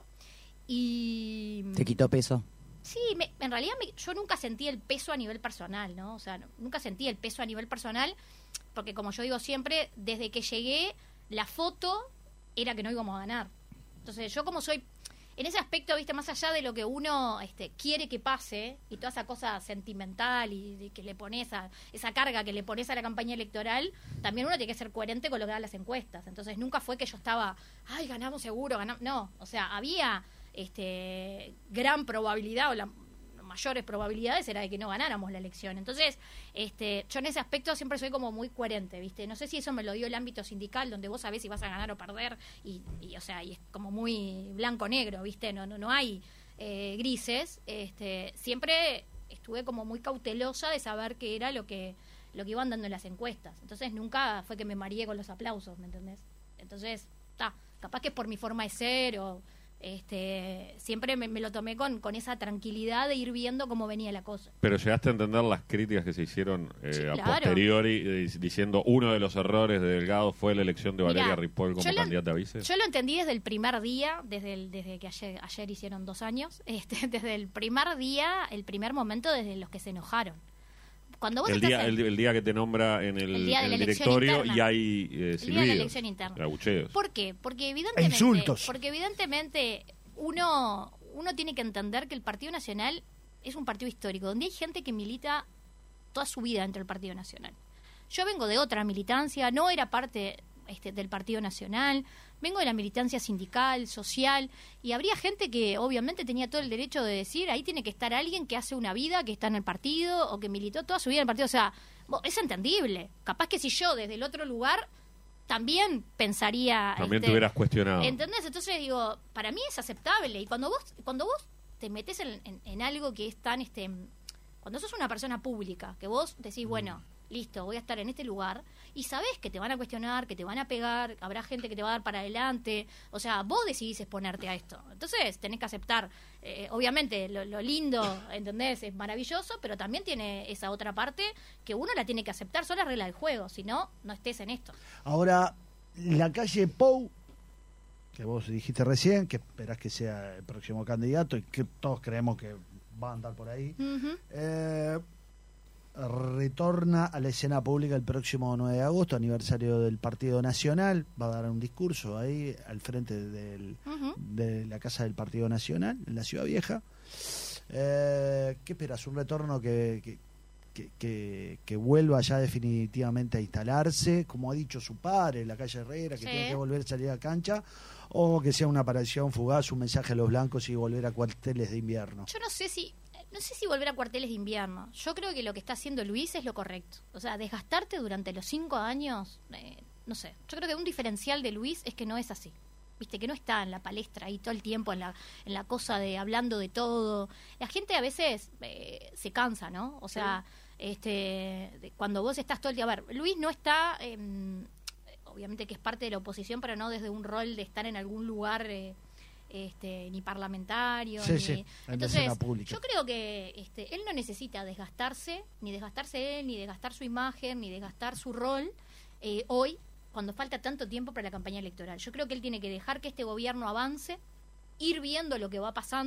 Y ¿Te quitó peso? Sí, en realidad yo nunca sentí el peso a nivel personal, ¿no? O sea, nunca sentí el peso a nivel personal, porque como yo digo siempre, desde que llegué, la foto era que no íbamos a ganar. Entonces yo como soy... En ese aspecto, viste, más allá de lo que uno quiere que pase y toda esa cosa sentimental y que le pones esa carga que le pones a la campaña electoral, también uno tiene que ser coherente con lo que dan las encuestas. Entonces nunca fue que yo estaba, ay, ganamos seguro, ganamos. No, o sea, había gran probabilidad, o las mayores probabilidades era de que no ganáramos la elección. Entonces, yo en ese aspecto siempre soy como muy coherente, ¿viste? No sé si eso me lo dio el ámbito sindical, donde vos sabés si vas a ganar o perder, y es como muy blanco-negro, ¿viste? No hay grises. Siempre estuve como muy cautelosa de saber qué era lo que iban dando en las encuestas. Entonces, nunca fue que me mareé con los aplausos, ¿me entendés? Entonces, capaz que es por mi forma de ser o... siempre me lo tomé con esa tranquilidad de ir viendo cómo venía la cosa. Pero llegaste a entender las críticas que se hicieron Sí, a claro. posteriori, diciendo uno de los errores de Delgado fue la elección de Valeria Mirá, Ripoll como candidata a vice. Yo lo entendí desde el primer día, desde que ayer hicieron 2 años, desde el primer día, el primer momento, desde los que se enojaron. Cuando vos El día que te nombra en el directorio y hay el día de la silbidos, elección interna. abucheos. ¿Por qué? Porque insultos. evidentemente uno tiene que entender que el Partido Nacional es un partido histórico, donde hay gente que milita toda su vida dentro del Partido Nacional. Yo vengo de otra militancia, no era parte del Partido Nacional, vengo de la militancia sindical, social, y habría gente que obviamente tenía todo el derecho de decir, ahí tiene que estar alguien que hace una vida, que está en el partido, o que militó toda su vida en el partido. O sea, es entendible. Capaz que si yo desde el otro lugar también pensaría... También te hubieras cuestionado. ¿Entendés? Entonces digo, para mí es aceptable. Y cuando vos te metes en algo que es tan... cuando sos una persona pública, que vos decís, bueno, listo, voy a estar en este lugar, y sabés que te van a cuestionar, que te van a pegar, habrá gente que te va a dar para adelante, o sea, vos decidís exponerte a esto. Entonces tenés que aceptar, obviamente lo lindo, ¿entendés? Es maravilloso, pero también tiene esa otra parte que uno la tiene que aceptar, son las reglas del juego, si no, no estés en esto. Ahora, la calle Pou, que vos dijiste recién, que esperás que sea el próximo candidato y que todos creemos que va a andar por ahí, retorna a la escena pública el próximo 9 de agosto, aniversario del Partido Nacional. Va a dar un discurso ahí al frente de la Casa del Partido Nacional, en la Ciudad Vieja. ¿Qué esperas? ¿Un retorno que vuelva ya definitivamente a instalarse, como ha dicho su padre, la calle Herrera, que tiene que volver a salir a la cancha, o que sea una aparición fugaz, un mensaje a los blancos y volver a cuarteles de invierno? Yo no sé si volver a cuarteles de invierno. Yo creo que lo que está haciendo Luis es lo correcto. O sea, desgastarte durante los 5 años, no sé. Yo creo que un diferencial de Luis es que no es así. Viste, que no está en la palestra ahí todo el tiempo, en la cosa de hablando de todo. La gente a veces se cansa, ¿no? O sea, cuando vos estás todo el día... A ver, Luis no está... obviamente que es parte de la oposición, pero no desde un rol de estar en algún lugar... ni parlamentario, entonces yo creo que él no necesita desgastarse él, ni desgastar su imagen, ni desgastar su rol hoy, cuando falta tanto tiempo para la campaña electoral. Yo creo que él tiene que dejar que este gobierno avance, ir viendo lo que va pasando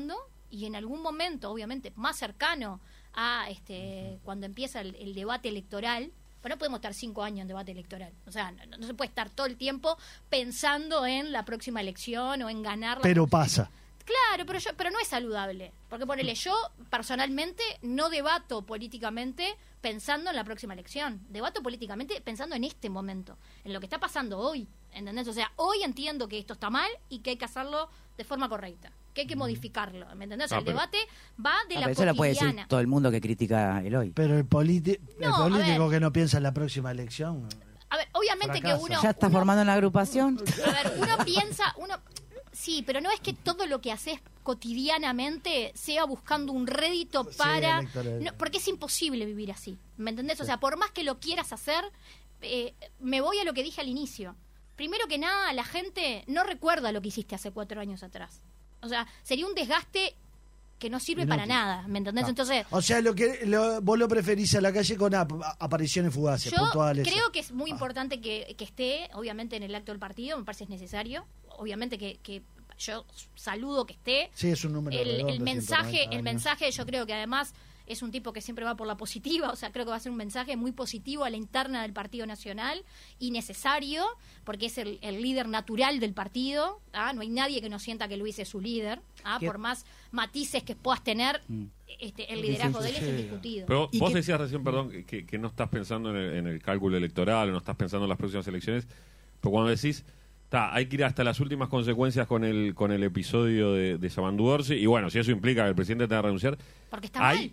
y en algún momento, obviamente, más cercano a cuando empieza el debate electoral, pues no podemos estar 5 años en debate electoral. O sea, no se puede estar todo el tiempo pensando en la próxima elección o en ganar. Pero pasa. Claro, pero no es saludable. Porque ponele, yo personalmente no debato políticamente pensando en la próxima elección. Debato políticamente pensando en este momento, en lo que está pasando hoy. ¿Entendés? O sea, hoy entiendo que esto está mal y que hay que hacerlo de forma correcta, que hay que modificarlo. ¿Me entendés? O sea, el debate va de la pero eso lo puede decir cotidiana. todo el mundo que critica el hoy. Pero el político ver. que no piensa en la próxima elección. A ver, obviamente Fracasa. que uno... ¿Ya está formando una agrupación? A ver, uno piensa... Sí, pero no es que todo lo que haces cotidianamente sea buscando un rédito para... No, porque es imposible vivir así, ¿me entendés? Sí. O sea, por más que lo quieras hacer, me voy a lo que dije al inicio. Primero que nada, la gente no recuerda lo que hiciste hace 4 años atrás. O sea, sería un desgaste que no sirve para nada, ¿me entendés? No. Entonces, o sea, vos lo preferís a la calle con apariciones fugaces, puntuales. Yo creo que es muy importante que esté, obviamente, en el acto del partido, me parece es necesario. Obviamente que yo saludo que esté. Sí, es un número redondo, el mensaje yo creo que además es un tipo que siempre va por la positiva, o sea, creo que va a ser un mensaje muy positivo a la interna del Partido Nacional y necesario, porque es el líder natural del partido, no hay nadie que no sienta que Luis es su líder, por más matices que puedas tener, el liderazgo de él es indiscutido. Pero vos decías recién, perdón, que no estás pensando en el cálculo electoral, no estás pensando en las próximas elecciones, pero cuando decís hay que ir hasta las últimas consecuencias con el episodio de Yamandu Orsi, y bueno, si eso implica que el presidente tenga que renunciar, porque está mal.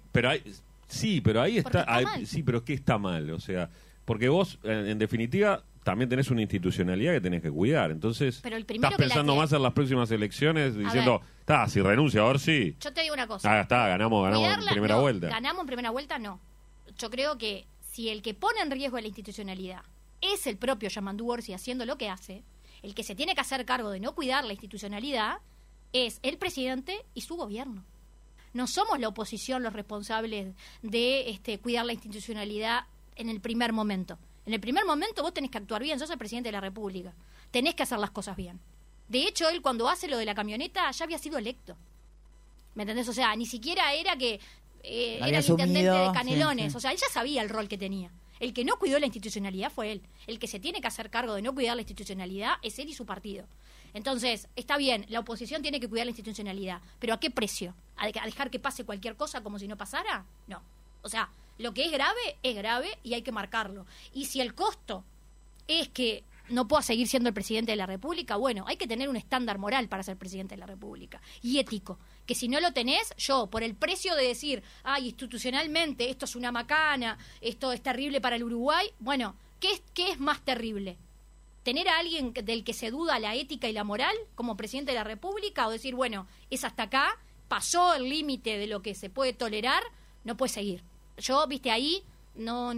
Pero ahí está, sí, pero ¿qué está mal? O sea, porque vos, en definitiva, también tenés una institucionalidad que tenés que cuidar, entonces pero estás pensando más en las próximas elecciones, diciendo, si renuncia Orsi, yo te digo una cosa, ganamos en primera vuelta. Ganamos en primera vuelta, no. Yo creo que si el que pone en riesgo la institucionalidad es el propio Yamandu Orsi haciendo lo que hace, el que se tiene que hacer cargo de no cuidar la institucionalidad es el presidente y su gobierno. No somos la oposición los responsables de cuidar la institucionalidad en el primer momento. En el primer momento vos tenés que actuar bien, sos el presidente de la República. Tenés que hacer las cosas bien. De hecho, él cuando hace lo de la camioneta ya había sido electo. ¿Me entendés? O sea, ni siquiera era que era el intendente de Canelones. Sí. O sea, él ya sabía el rol que tenía. El que no cuidó la institucionalidad fue él. El que se tiene que hacer cargo de no cuidar la institucionalidad es él y su partido. Entonces, está bien, la oposición tiene que cuidar la institucionalidad, pero ¿a qué precio? ¿A dejar que pase cualquier cosa como si no pasara? No. O sea, lo que es grave y hay que marcarlo. Y si el costo es que no pueda seguir siendo el presidente de la República, bueno, hay que tener un estándar moral para ser presidente de la República y ético, que si no lo tenés, yo, por el precio de decir, institucionalmente esto es una macana, esto es terrible para el Uruguay, bueno, ¿qué es más terrible? ¿Tener a alguien del que se duda la ética y la moral como presidente de la República o decir, bueno, es hasta acá, pasó el límite de lo que se puede tolerar, no puede seguir? Yo, ahí no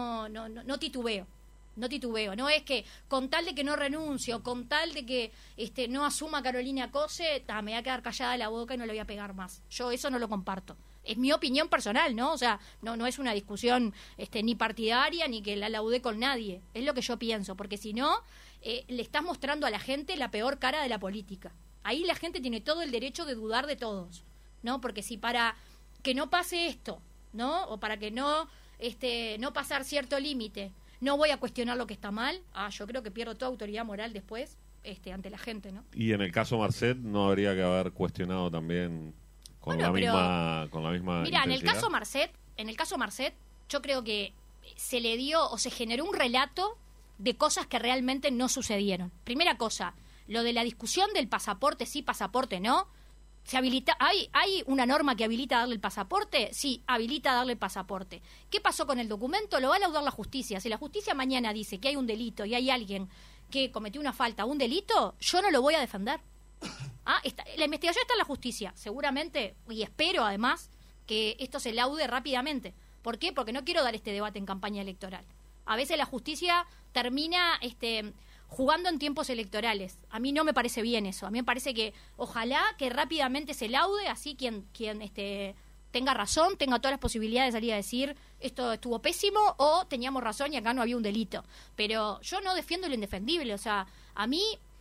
titubeo. No titubeo, no es que con tal de que no renuncio, con tal de que no asuma Carolina Cose, me voy a quedar callada la boca y no le voy a pegar más. Yo eso no lo comparto. Es mi opinión personal, ¿no? O sea, no es una discusión ni partidaria ni que la laude con nadie. Es lo que yo pienso, porque si no, le estás mostrando a la gente la peor cara de la política. Ahí la gente tiene todo el derecho de dudar de todos, ¿no? Porque si para que no pase esto, ¿no? O para que no pasar cierto límite, no voy a cuestionar lo que está mal, yo creo que pierdo toda autoridad moral después ante la gente, ¿no? Y en el caso Marcet no habría que haber cuestionado también con la misma mira, en el caso Marcet yo creo que se le dio o se generó un relato de cosas que realmente no sucedieron. Primera cosa, lo de la discusión del pasaporte sí, pasaporte no. ¿Se habilita? ¿Hay una norma que habilita darle el pasaporte? Sí, habilita darle el pasaporte. ¿Qué pasó con el documento? Lo va a laudar la justicia. Si la justicia mañana dice que hay un delito y hay alguien que cometió una falta, un delito, yo no lo voy a defender. La investigación está en la justicia, seguramente, y espero además que esto se laude rápidamente. ¿Por qué? Porque no quiero dar este debate en campaña electoral. A veces la justicia termina jugando en tiempos electorales. A mí no me parece bien eso. A mí me parece que ojalá que rápidamente se laude, así quien tenga razón, tenga todas las posibilidades de salir a decir esto estuvo pésimo o teníamos razón y acá no había un delito. Pero yo no defiendo lo indefendible. O sea, a mí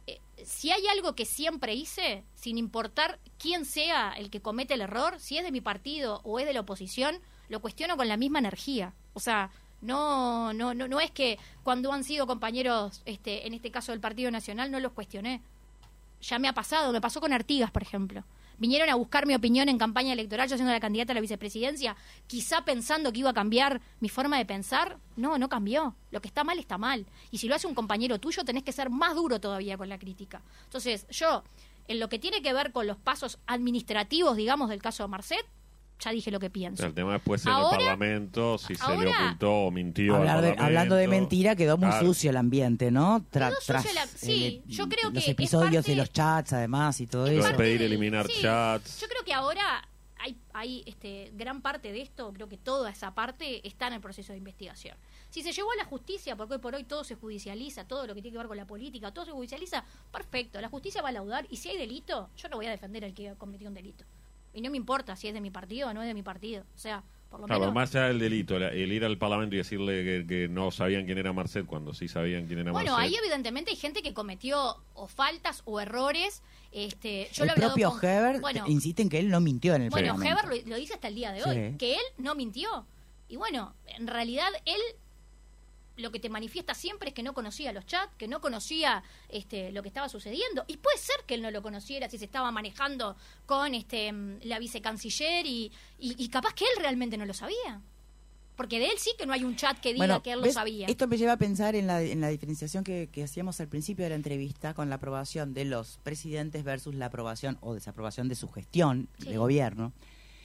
si hay algo que siempre hice, sin importar quién sea el que comete el error, si es de mi partido o es de la oposición, lo cuestiono con la misma energía. O sea, no es que cuando han sido compañeros, en este caso del Partido Nacional, no los cuestioné. Ya me ha pasado, me pasó con Artigas, por ejemplo. Vinieron a buscar mi opinión en campaña electoral, yo siendo la candidata a la vicepresidencia, quizá pensando que iba a cambiar mi forma de pensar. No cambió. Lo que está mal, está mal. Y si lo hace un compañero tuyo, tenés que ser más duro todavía con la crítica. Entonces, yo, en lo que tiene que ver con los pasos administrativos, digamos, del caso de Marcet, ya dije lo que pienso. El tema después en el Parlamento, si se le ocultó o mintió hablando de mentira, quedó muy sucio el ambiente, ¿no? Sí, yo creo que los episodios de los chats, además, y todo eso. Pedir eliminar chats. Yo creo que ahora hay gran parte de esto, creo que toda esa parte está en el proceso de investigación. Si se llevó a la justicia, porque hoy por hoy todo se judicializa, todo lo que tiene que ver con la política, todo se judicializa, perfecto, la justicia va a laudar, y si hay delito, yo no voy a defender al que cometió un delito. Y no me importa si es de mi partido o no es de mi partido. O sea, por lo menos... más allá del delito, el ir al Parlamento y decirle que no sabían quién era Marcet cuando sí sabían quién era Marcet. Bueno, ahí evidentemente hay gente que cometió o faltas o errores. Yo el propio Heber insiste en que él no mintió en el Parlamento. Parlamento. Bueno, Heber lo dice hasta el día de hoy, que él no mintió. Y bueno, en realidad él... lo que te manifiesta siempre es que no conocía los chats, que no conocía lo que estaba sucediendo. Y puede ser que él no lo conociera si se estaba manejando con la vicecanciller y capaz que él realmente no lo sabía. Porque de él sí que no hay un chat que diga que él lo sabía. Esto me lleva a pensar en la diferenciación que hacíamos al principio de la entrevista con la aprobación de los presidentes versus la aprobación o desaprobación de su gestión de gobierno.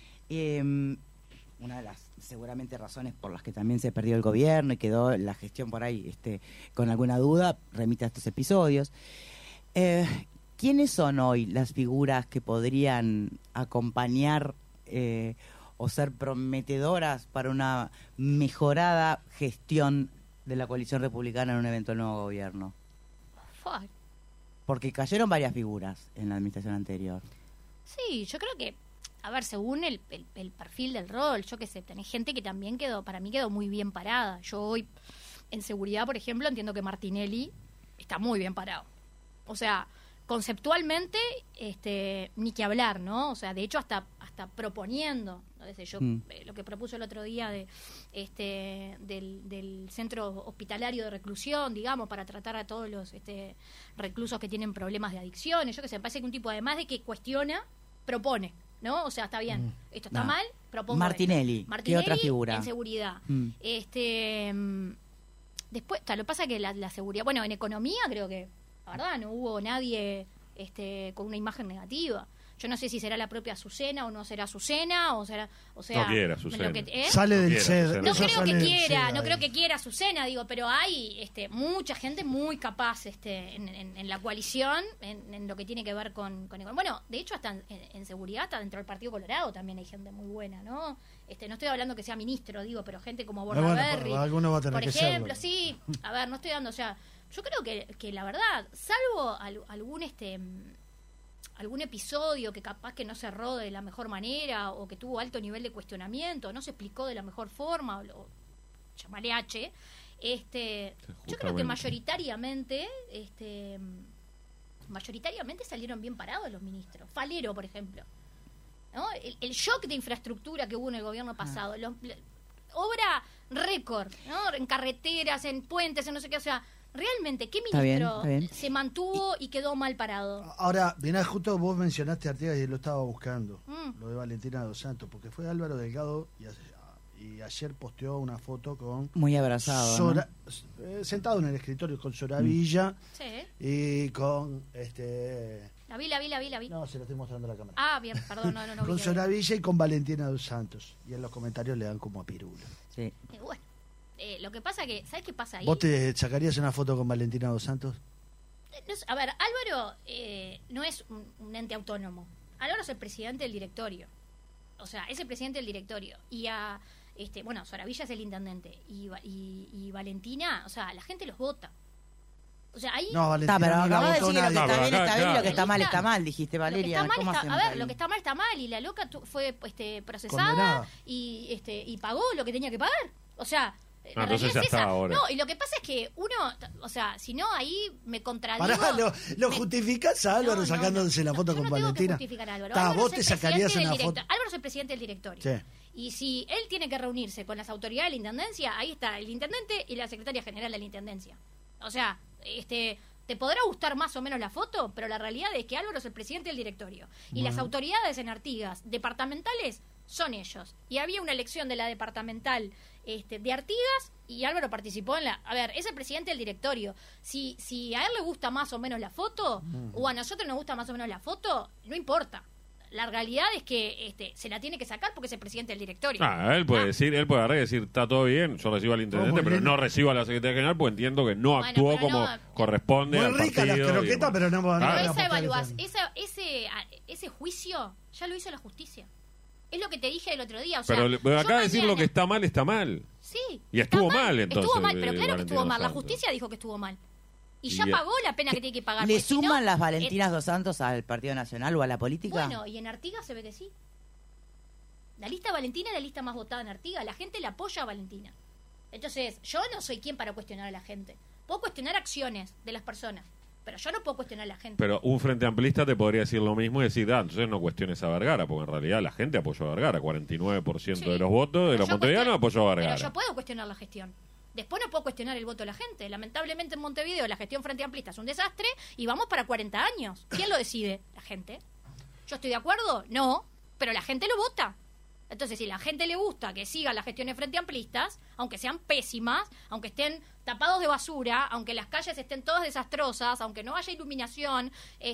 Una de las seguramente razones por las que también se perdió el gobierno y quedó la gestión por ahí con alguna duda, remite a estos episodios. ¿Quiénes son hoy las figuras que podrían acompañar o ser prometedoras para una mejorada gestión de la coalición republicana en un eventual nuevo gobierno? Porque cayeron varias figuras en la administración anterior. Sí, yo creo que a ver, según el perfil del rol, yo qué sé, tenés gente que también para mí quedó muy bien parada. Yo hoy, en seguridad, por ejemplo, entiendo que Martinelli está muy bien parado. O sea, conceptualmente, ni que hablar, ¿no? O sea, de hecho, hasta proponiendo, ¿no? Desde yo, lo que propuso el otro día del centro hospitalario de reclusión, digamos, para tratar a todos los reclusos que tienen problemas de adicciones. Yo qué sé, me parece que un tipo, además de que cuestiona, propone. ¿No? O sea, está bien. Esto está mal, propongo Martinelli, ¿qué otra figura? En seguridad. Después, lo que pasa es que la seguridad... Bueno, en economía creo que, la verdad, no hubo nadie con una imagen negativa. Yo no sé si será la propia Azucena o no será Azucena, o sea, no quiere Azucena. Sale del CED. No creo que quiera Azucena, digo, pero hay mucha gente muy capaz en la coalición, en lo que tiene que ver con bueno, de hecho, hasta en seguridad, hasta dentro del Partido Colorado también hay gente muy buena, ¿no? No estoy hablando que sea ministro, digo, pero gente como Bordaberry, por ejemplo, sí, a ver, no estoy dando, o sea, yo creo que la verdad, salvo algún episodio que capaz que no cerró de la mejor manera o que tuvo alto nivel de cuestionamiento, no se explicó de la mejor forma, o llamaré H, yo creo que mayoritariamente salieron bien parados los ministros. Falero, por ejemplo, ¿no? El shock de infraestructura que hubo en el gobierno pasado, obra récord, ¿no? En carreteras, en puentes, en no sé qué, o sea, realmente, ¿qué ministro se mantuvo y quedó mal parado? Ahora, mirá, justo vos mencionaste a Artigas y lo estaba buscando, lo de Valentina Dos Santos, porque fue Álvaro Delgado y ayer posteó una foto con... Muy abrazado, ¿no? Sentado en el escritorio con Soravilla y con... La vi. No, se lo estoy mostrando a la cámara. Ah, bien, perdón, no con Soravilla y con Valentina Dos Santos. Y en los comentarios le dan como a pirulo. Sí. Bueno. Lo que pasa que, ¿sabes qué pasa ahí? ¿Vos te sacarías una foto con Valentina Dos Santos? No, a ver, Álvaro no es un ente autónomo. Álvaro es el presidente del directorio. O sea, es el presidente del directorio. Y bueno, Soravilla es el intendente. Y Valentina, o sea, la gente los vota. O sea, ahí... No, Valentina pero acabas de decir que lo que está bien está bien y lo que está mal está está mal, dijiste, Valeria. Lo que está mal está mal. Y la loca fue procesada y pagó lo que tenía que pagar. O sea... Entonces ya está ahora. No, y lo que pasa es que uno, o sea, si no, ahí me contradigo. Pará, ¿lo justificás a Álvaro sacándose la foto con Valentina? No tengo que justificar a Álvaro. Vos te sacarías una foto. Álvaro es el presidente del directorio. Sí. Y si él tiene que reunirse con las autoridades de la intendencia, ahí está el intendente y la secretaria general de la intendencia. O sea, te podrá gustar más o menos la foto, pero la realidad es que Álvaro es el presidente del directorio. Y las autoridades en Artigas, departamentales, son ellos. Y había una elección de la departamental de Artigas y Álvaro participó en la... A ver, es el presidente del directorio. Si a él le gusta más o menos la foto, o a nosotros nos gusta más o menos la foto, no importa. La realidad es que se la tiene que sacar porque es el presidente del directorio. Él puede decir, él puede agarrar y decir, está todo bien, yo recibo al intendente, pero no recibo a la secretaria general porque entiendo que no actuó como corresponde al partido. Muy rica las croquetas, pero no... Pero ese juicio ya lo hizo la justicia. Es lo que te dije el otro día. O sea, pero acá decir lo que está mal, está mal. Sí. Y estuvo mal, entonces. Estuvo mal, pero claro que estuvo mal. La justicia dijo que estuvo mal. Y ya pagó la pena que tiene que pagar. ¿Le suman las Valentinas dos Santos al Partido Nacional o a la política? Bueno, y en Artigas se ve que sí. La lista Valentina es la lista más votada en Artigas. La gente le apoya a Valentina. Entonces, yo no soy quien para cuestionar a la gente. Puedo cuestionar acciones de las personas, pero yo no puedo cuestionar a la gente. Pero un frente amplista te podría decir lo mismo y decir, entonces no cuestiones a Vergara, porque en realidad la gente apoyó a Vergara. 49% de los votos de los montevideanos apoyó a Vergara. Pero yo puedo cuestionar la gestión. Después no puedo cuestionar el voto de la gente. Lamentablemente en Montevideo la gestión frente amplista es un desastre y vamos para 40 años. ¿Quién lo decide? La gente. ¿Yo estoy de acuerdo? No, pero la gente lo vota. Entonces, si a la gente le gusta que sigan las gestiones frente amplistas, aunque sean pésimas, aunque estén tapados de basura, aunque las calles estén todas desastrosas, aunque no haya iluminación,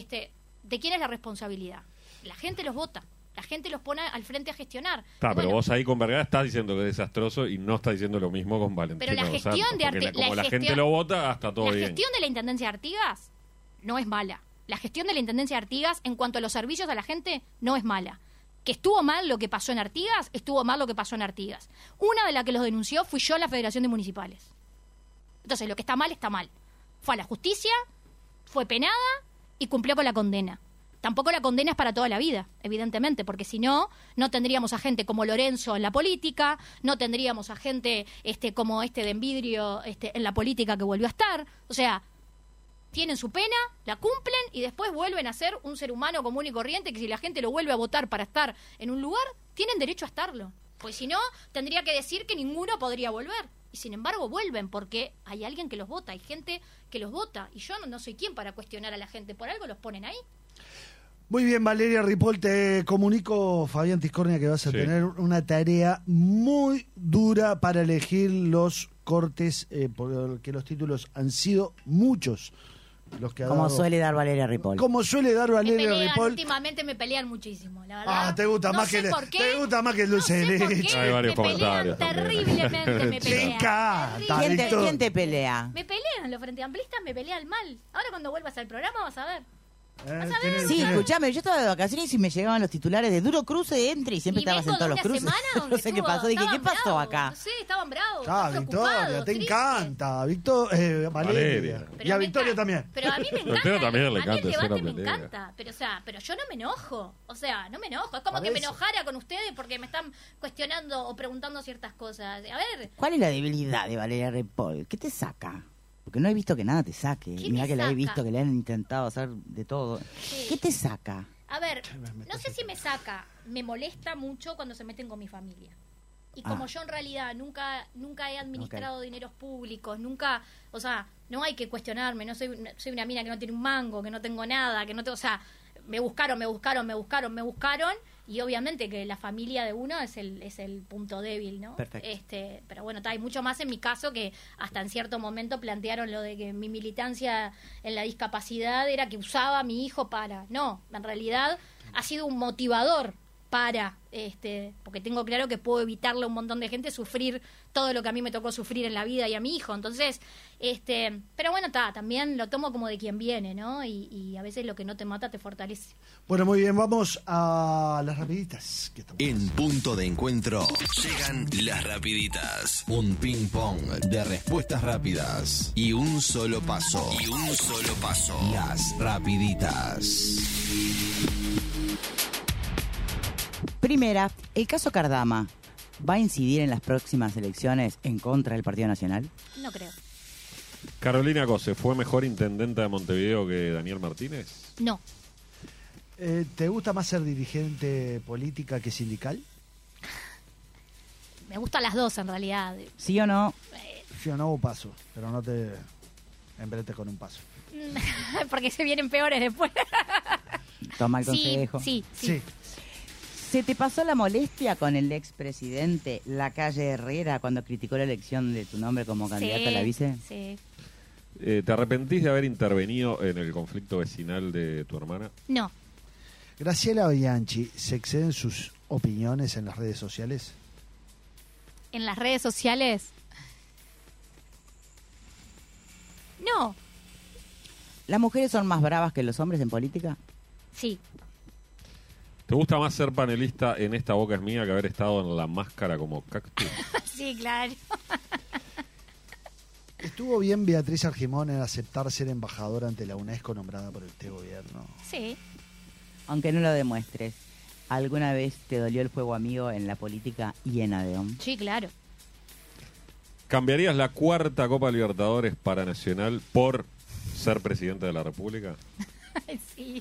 ¿de quién es la responsabilidad? La gente los vota. La gente los pone al frente a gestionar. Pero vos ahí con Vergara estás diciendo que es desastroso y no estás diciendo lo mismo con Valentina. Pero la gestión de Artigas... Como la gente lo vota, hasta todo bien. La gestión de la Intendencia de Artigas no es mala. La gestión de la Intendencia de Artigas, en cuanto a los servicios a la gente, no es mala. Que estuvo mal lo que pasó en Artigas, estuvo mal lo que pasó en Artigas. Una de las que los denunció fui yo en la Federación de Municipales. Entonces, lo que está mal, está mal. Fue a la justicia, fue penada y cumplió con la condena. Tampoco la condena es para toda la vida, evidentemente, porque si no, no tendríamos a gente como Lorenzo en la política, no tendríamos a gente como de Envidrio en la política que volvió a estar. O sea, tienen su pena, la cumplen y después vuelven a ser un ser humano común y corriente que si la gente lo vuelve a votar para estar en un lugar, tienen derecho a estarlo. Pues si no, tendría que decir que ninguno podría volver. Y sin embargo vuelven porque hay alguien que los vota, hay gente que los vota. Y yo no soy quien para cuestionar a la gente, por algo los ponen ahí. Muy bien, Valeria Ripoll, te comunico, Fabián Tiscornia, que vas a tener una tarea muy dura para elegir los cortes, porque los títulos han sido muchos. Los que como suele dar Valeria Ripoll. Como suele dar Valeria Ripoll. Últimamente me pelean muchísimo, la verdad. Te gusta más que Dulce de Leche. Hay varios comentarios. Terriblemente me pelean. Me encanta. ¿Quién te pelea? Me pelean, los frente amplistas me pelean mal. Ahora cuando vuelvas al programa vas a ver. Sí, escuchame, yo estaba de vacaciones y me llegaban los titulares de Duro Cruce, entre y siempre estabas en todos los cruces. No sé qué pasó, dije, ¿qué pasó acá? No sé, estaban bravos. Victoria, te encanta. Valeria. Y a Victoria también. Pero a mí me encanta. Victoria también le encanta. A mí el debate me encanta. Pero yo no me enojo. O sea, no me enojo. Es como que me enojara con ustedes porque me están cuestionando o preguntando ciertas cosas. A ver. ¿Cuál es la debilidad de Valeria Ripoll? ¿Qué te saca? Porque no he visto que nada te saque. Mirá que la he visto, que le han intentado hacer de todo. Sí. ¿Qué te saca? A ver, no sé si me saca. Me molesta mucho cuando se meten con mi familia. Y como yo en realidad nunca he administrado dineros públicos, nunca, o sea, no hay que cuestionarme. No soy una mina que no tiene un mango, que no tengo nada, que no tengo, o sea, me buscaron. Y obviamente que la familia de uno es el punto débil, ¿no? Perfecto. Pero bueno, hay mucho más en mi caso que hasta en cierto momento plantearon lo de que mi militancia en la discapacidad era que usaba a mi hijo para. No, en realidad ha sido un motivador para, porque tengo claro que puedo evitarle a un montón de gente sufrir todo lo que a mí me tocó sufrir en la vida y a mi hijo. Entonces, pero bueno, también lo tomo como de quien viene, ¿no? Y a veces lo que no te mata te fortalece. Bueno, muy bien, vamos a las rapiditas. En Punto de Encuentro llegan las rapiditas. Un ping pong de respuestas rápidas y un solo paso. Las rapiditas. Primera, el caso Cardama. ¿va a incidir en las próximas elecciones en contra del Partido Nacional? No creo. Carolina Cose, ¿fue mejor intendenta de Montevideo que Daniel Martínez? No. ¿Te gusta más ser dirigente política que sindical? Me gustan las dos, en realidad. ¿Sí o no? Sí o no, un paso, pero no te embretes con un paso. Porque se vienen peores después. Toma el consejo. Sí. ¿Se te pasó la molestia con el expresidente Lacalle Herrera cuando criticó la elección de tu nombre como candidato a la vice? Sí. ¿Te arrepentís de haber intervenido en el conflicto vecinal de tu hermana? No. Graciela Bianchi, ¿se exceden sus opiniones en las redes sociales? ¿En las redes sociales? No. ¿Las mujeres son más bravas que los hombres en política? Sí. ¿Te gusta más ser panelista en Esta Boca es Mía que haber estado en La Máscara como cactus? Sí, claro. ¿Estuvo bien Beatriz Argimón en aceptar ser embajadora ante la UNESCO nombrada por este gobierno? Sí. Aunque no lo demuestres, ¿alguna vez te dolió el fuego amigo en la política y en ADEOM? Sí, claro. ¿Cambiarías la 4ª Copa Libertadores para Nacional por ser presidente de la República? Sí.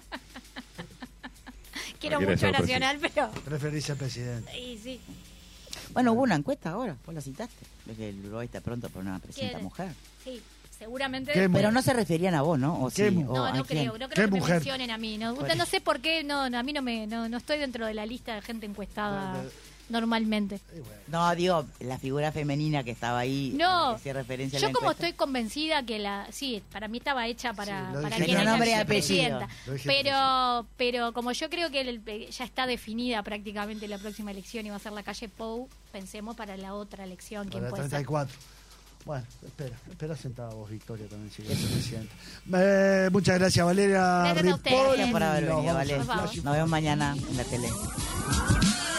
Quiero ¿No quieres mucho ser Nacional, pero... Preferís ser presidente. Sí. Bueno, hubo una encuesta ahora, vos la citaste, de que el Uruguay está pronto por una presidenta ¿Quién? mujer. Sí, seguramente. ¿Qué? después- Pero no se referían a vos, ¿no? ¿O sí? ¿Qué? ¿O No, a no quién? creo. No ¿Qué creo que me mujer? mencionen a mí. No, no sé por qué. No, a mí no estoy dentro de la lista de gente encuestada normalmente. No, digo, la figura femenina que estaba ahí. No, que hacía referencia a yo la como encuesta. estoy convencida que sí, para mí estaba hecha para, Sí, lo para dijiste. quien Tenía haya nombre y sido apellido. presidenta. Lo dijiste. Pero como yo creo que ya está definida prácticamente la próxima elección y va a ser la calle Pou, pensemos para la otra elección quién Para puede ser. 34. Bueno, espera sentada vos, Victoria, también, si querés ser presidenta. Muchas gracias, Valeria Gracias a ustedes. Ripoll. Gracias por haber Nos venido, vamos Vale. al Flash Nos vemos mañana en la tele.